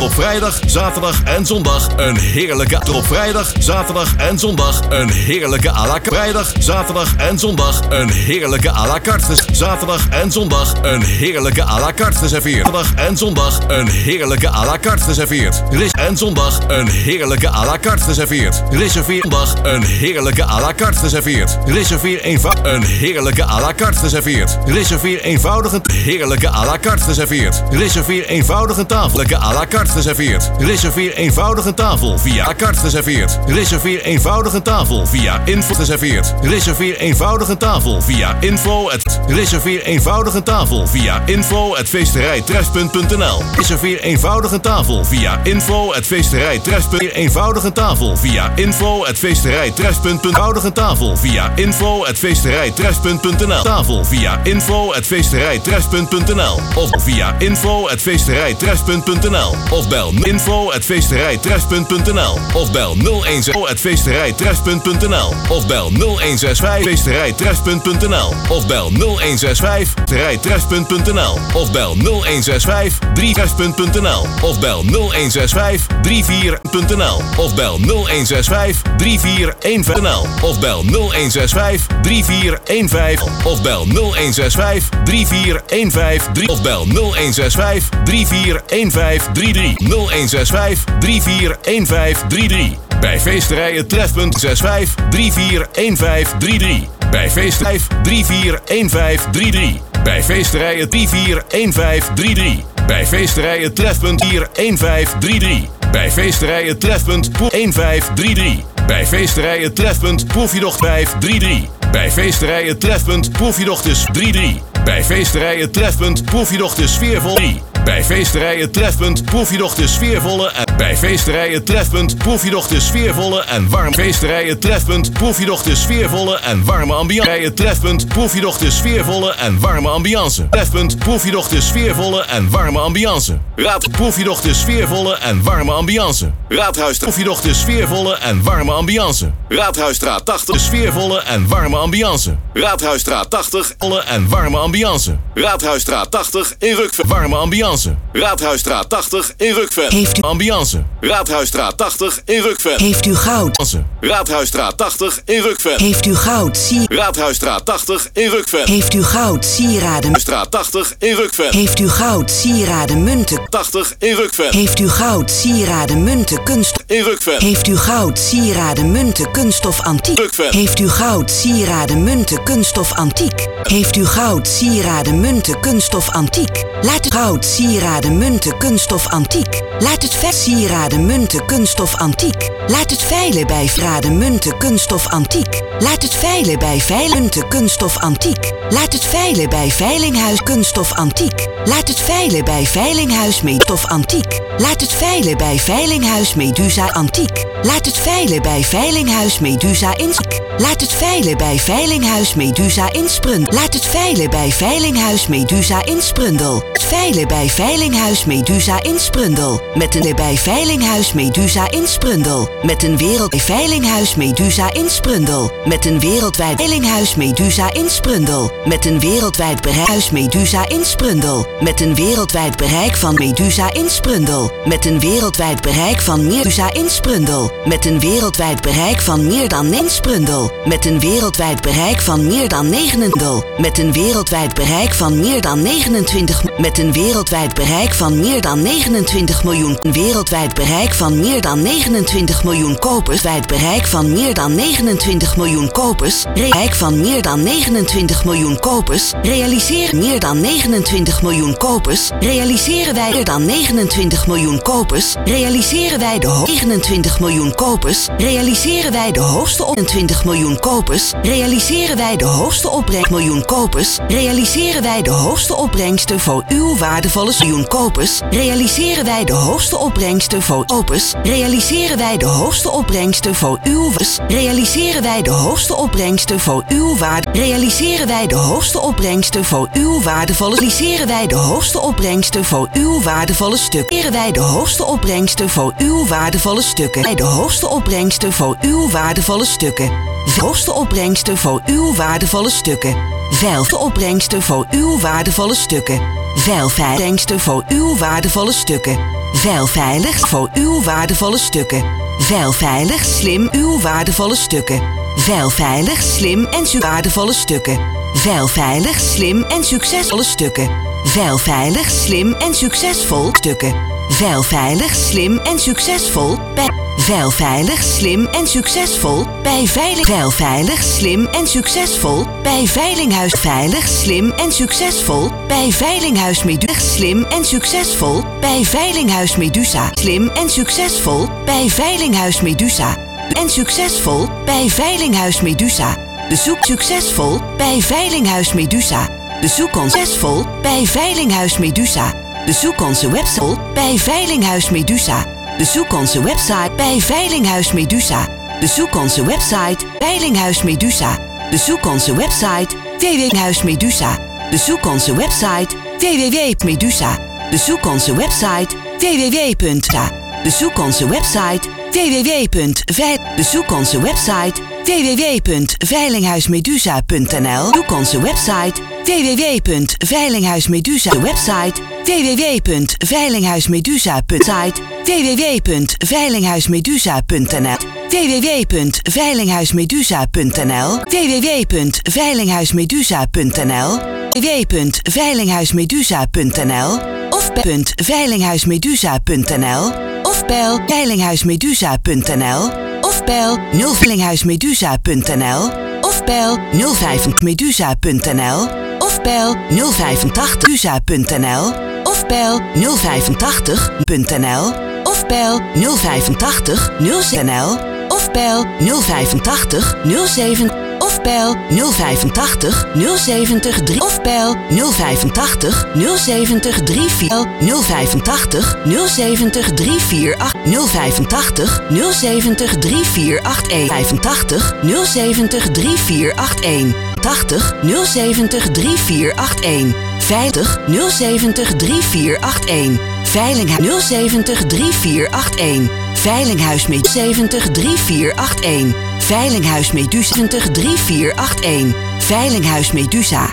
vrijdag, zaterdag en zondag een heerlijke... Op vrijdag, zaterdag en zondag een heerlijke à la carte. Vrijdag, zaterdag en zondag een heerlijke à la carte. Zaterdag en zondag een heerlijke à la carte geserveerd. Zaterdag en zondag een heerlijke à la carte geserveerd. En zondag een heerlijke à la carte geserveerd. Reserveer zondag een heerlijke à la carte geserveerd. Reserveer eenvoudig een heerlijke à la carte geserveerd. Reserveer eenvoudig een heerlijke à la carte geserveerd. Reserveer eenvoudig een tafel à la carte geserveerd. Reserveer eenvoudig een tafel via à la carte geserveerd. Reserveer eenvoudig een tafel via info geserveerd. Reserveer eenvoudig een tafel via info. Reserveer eenvoudig een tafel via info@feesterijtreffpunt.nl. Reserveer eenvoudig een tafel via info@feesterijtreffpunt. Eenvoudig een tafel via info@feesterijtreffpunt. Eenvoudig een tafel via info@feesterijtreffpunt.nl. Tafel via info@feesterijtreffpunt.nl of via info@feesterijtreffpunt.nl of bel info@feesterijtreffpunt.nl of bel 01@feesterijtreffpunt.nl of bel 0165 feesterijtreffpunt.nl of bel 0165 feesterijtreffpunt.nl of bel 0165 3treffpunt.nl of bel 0165 34.nl of bel 0165 3415.nl of bel 0165 3415 of bel 0165 3415 of bel 0165 341533 0165 341533 bij feesterijen Treffpunt 65 341533 bij feesterijen 341533 bij feesterijen 341533 bij feesterijen Treffpunt 41533 bij feesterijen Treffpunt 1533 bij feesterijen Treffpunt Proefjedocht 533 bij feesterijen Treffpunt Proefjedochtes 33 bij feesterijen Treffpunt Proefjedochtes Sfeervol 3 bij feesterijen Treffpunt Proefjedochtes Sfeervolle en bij feesterijen Treffpunt Proefjedochtes Sfeervolle en warm feesterijen Treffpunt Proefjedochtes Sfeervolle en warme ambiance Treffpunt Proefjedochtes Sfeervolle en warme ambiance Treffpunt Proefjedochtes Sfeervolle en warme ambiance Raad Proefjedochtes Sfeervolle en warme ambiance Raadhuis Proefjedochtes Sfeervolle en warme ambiance Raadhuisstraat 80 Sfeervolle en warme ambiance Raadhuisstraat 80 en warme ambiance Raadhuisstraat 80 in Rukven warme ambiance Raadhuisstraat 80 in Rukven. Heeft u ambiance? Raadhuisstraat 80 in Rukven. Heeft u goud? Raadhuisstraat 80 in Rukven. Heeft u goud? Raadhuisstraat 80 in Rukven. Heeft u goud? Sieraden. Straat 80 in Rukven. Heeft u goud? Sieraden munten. 80 in Rukven. Heeft u goud? Sieraden munten kunst. In Rukven. Heeft u goud? Sieraden munten kunststof antiek. Rukven. Heeft u goud? Sieraden munten kunststof antiek. Heeft u goud? Sieraden munten kunststof antiek. Laat het goud sieraden munten kunststof antiek. Laat het vet sieraden munten kunststof antiek. Laat het veilen bij vraden munten kunststof antiek. Laat het veilen bij veilen munten kunststof antiek. Laat het veilen bij veilinghuis kunststof antiek. Laat het veilen bij veilinghuis meestof antiek. Laat het veilen bij veilinghuis Medusa antiek. Laat het veilen bij veilinghuis Medusa Insk. Laat het veilen bij veilinghuis Medusa Insprund. Laat het veilen bij veilinghuis Medusa Insprundel. Het veilen bij veilinghuis Medusa Insprundel. Met een bij veilinghuis Medusa Insprundel. Met een wereldwijd veilinghuis Medusa Insprundel. Met een wereldwijd veilinghuis Medusa Insprundel. Met een wereldwijd bereik Medusa Insprundel. Met een wereldwijd bereik van Medusa Insprundel. Met een wereldwijd bereik van Medusa Insprundel. Met een wereldwijd bereik van meer dan Insprundel. Met een wereldwijd bereik van meer dan 29. Met een wereldwijd bereik van meer dan 29. Met een wereldwijd bereik van meer dan 29 miljoen. Een wereldwijd bereik van meer dan 29 miljoen kopers. Wijd bereik van meer dan 29 miljoen kopers. Bereik van meer dan 29 miljoen kopers. Realiseer meer dan 29 miljoen kopers. Realiseren wij meer dan 29 miljoen kopers. Realiseren wij de 29 miljoen kopers. Realiseren wij de hoogste op 20 miljoen kopers. Realiseren wij de hoogste opbrengst miljoen kopers. Realiseren wij de hoogste opbrengsten voor uw waardevolle miljoen kopers. Realiseren wij de hoogste opbrengsten voor kopers. Realiseren wij de hoogste opbrengsten voor uw realiseren wij de hoogste opbrengsten voor uw waarde. Realiseren wij de hoogste opbrengsten voor uw waardevolle. Realiseren wij de hoogste opbrengsten voor uw waardevolle stukken. Realiseren wij de hoogste opbrengsten voor uw waardevolle stukken. Bij de hoogste opbrengsten voor uw waardevolle stukken. De hoogste opbrengsten voor uw waardevolle stukken. Veilste opbrengsten voor uw waardevolle stukken. Veilopbrengsten voor uw waardevolle stukken. Veilveilig voor uw waardevolle stukken. Veilveilig, slim, uw waardevolle stukken. Veilveilig, slim en waardevolle stukken. Veilveilig, slim en succesvolle stukken. Veilveilig, slim en succesvol stukken. Veilveilig, slim en succesvol bij Veilveilig, slim en succesvol bij Veilveilig, slim en succesvol bij Veilinghuis. Veilig, slim en succesvol bij Veilinghuis Medusa. Slim en succesvol bij Veilinghuis Medusa. Slim en succesvol bij Veilinghuis Medusa. En succesvol bij Veilinghuis Medusa. Bezoek succesvol bij Veilinghuis Medusa. Bezoek ons succesvol bij Veilinghuis Medusa. Bezoek onze website bij Veilinghuis Medusa. Bezoek onze website bij Veilinghuis Medusa. Bezoek onze website Veilinghuis Medusa. Bezoek onze website Veilinghuis Medusa. Bezoek onze website www.medusa. Bezoek onze website www.medusa. Bezoek onze website www.veil. Bezoek onze website www.veilinghuismedusa.nl. Bezoek onze website www.veilinghuismedusa. Website www.veilinghuismedusa.site www.veilinghuismedusa.nl. www.veilinghuismedusa.nl. www.veilinghuismedusa.nl. www.veilinghuismedusa.nl of veilinghuismedusa.nl of bel veilinghuismedusa.nl of bel 0 veilinghuismedusa.nl of bel 085 medusa.nl of bel 085 medusa.nl of bel 085.nl of bel 085 0.nl of bel 085 07 of bel 085 070 3 of bel 085 070 34 085 070 348 085 070 3481 85 070 3481 80 070 3481 50 070 3481 Veilinghuis 070 3481 Veilinghuis met 70 3481 Veilinghuis Medusa 70 3481 Veilinghuis Medusa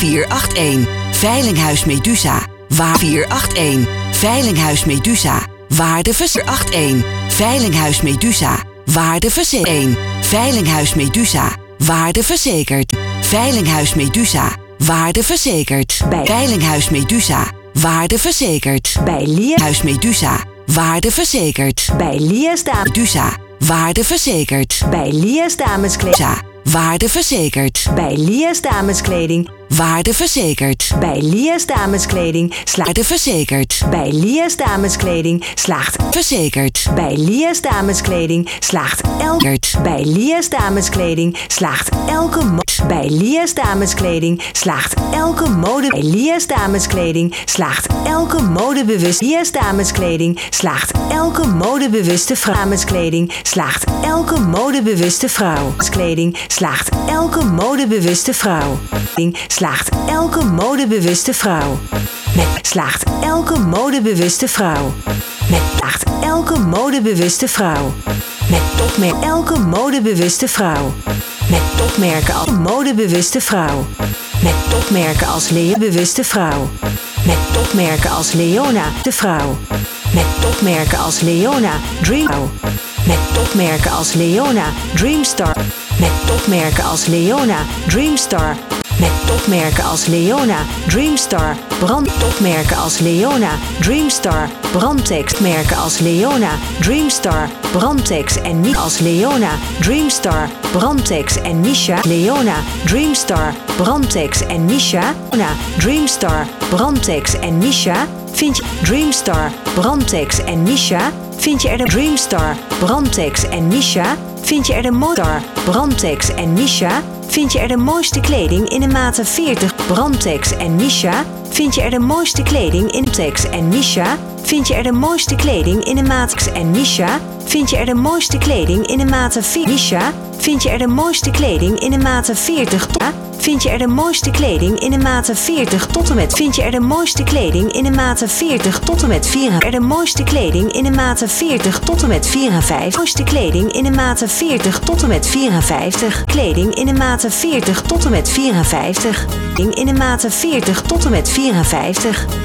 3481 Veilinghuis Medusa waar 481 Veilinghuis Medusa waardeverzekerd 81 Veilinghuis Medusa waardeverzekerd 1 Veilinghuis Medusa waardeverzekerd Veilinghuis Medusa waardeverzekerd bij Veilinghuis Medusa waardeverzekerd bij Liahuis Medusa waardeverzekerd bij Lia's Medusa waardeverzekerd bij Lia's dameskleding waardeverzekerd bij Lia's dameskleding waardeverzekerd bij Lia's dameskleding waardeverzekerd bij Lia's dameskleding slaagt verzekerd bij Lia's dameskleding slaagt elke bij Lia's dameskleding slaagt elke bij Lia's dameskleding slaagt elke mode bij Lia's dameskleding slaagt elke modebewust Lia's dameskleding slaagt elke modebewuste vrouwskleding slaagt elke modebewuste vrouw kleding slaagt elke modebewuste vrouw slaagt elke modebewuste vrouw met slaagt elke modebewuste vrouw met slaagt elke modebewuste vrouw met topmerk elke modebewuste vrouw met topmerken als modebewuste vrouw met topmerken als Lea-bewuste vrouw met topmerken als Leona de vrouw met topmerken als Leona Dream met topmerken als Leona Dreamstar met topmerken als Leona Dreamstar met topmerken als Leona Dreamstar brandtopmerken als Leona Dreamstar Brandtex merken als Leona Dreamstar Brandtex en niet als Leona Dreamstar Brandtex en Misha Leona Dreamstar Brandtex en Misha Dreamstar Brandtex en Misha vind je Dreamstar Brandtex en Misha vind je er de Dreamstar Brandtex en Misha vind je er de Motor Brandtex en Misha vind je er de mooiste kleding in de maten 40 Brandtex en Misha vind je er de mooiste kleding in Tex en Misha vind je er de mooiste kleding in de maat en Misha vind je er de mooiste kleding in de maten 4 Misha vind je er de mooiste kleding in de maten 40 vind je er de mooiste kleding in de maten 40 tot en met vind je er de mooiste kleding in de maten 40 tot en met 4 er de mooiste kleding in de maten 40 tot en met 54 mooiste kleding in de maten 40 tot en met 54 kleding in de maten 40 tot en met 54 in de maten 40 tot en met 54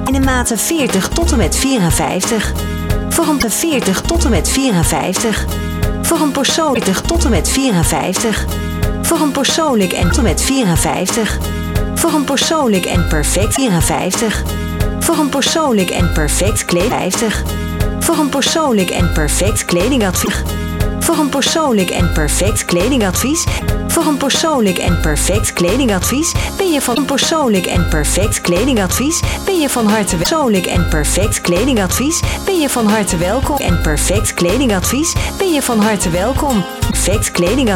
In de maten 40 tot en met 54. Voor een 40 tot en met 54. Voor een persoonlijk tot en met 54. Voor een persoonlijk en tot en met 54. Voor een persoonlijk en perfect 54. Voor een persoonlijk en perfect kleding 50. Voor een persoonlijk en perfect kledingadvies. Voor een persoonlijk en perfect kledingadvies. Voor een persoonlijk en perfect kledingadvies ben je van een persoonlijk en perfect kledingadvies ben je van harte persoonlijk en perfect kledingadvies ben je van harte welkom en perfect kledingadvies ben je van harte welkom. Perfect kledingadvies.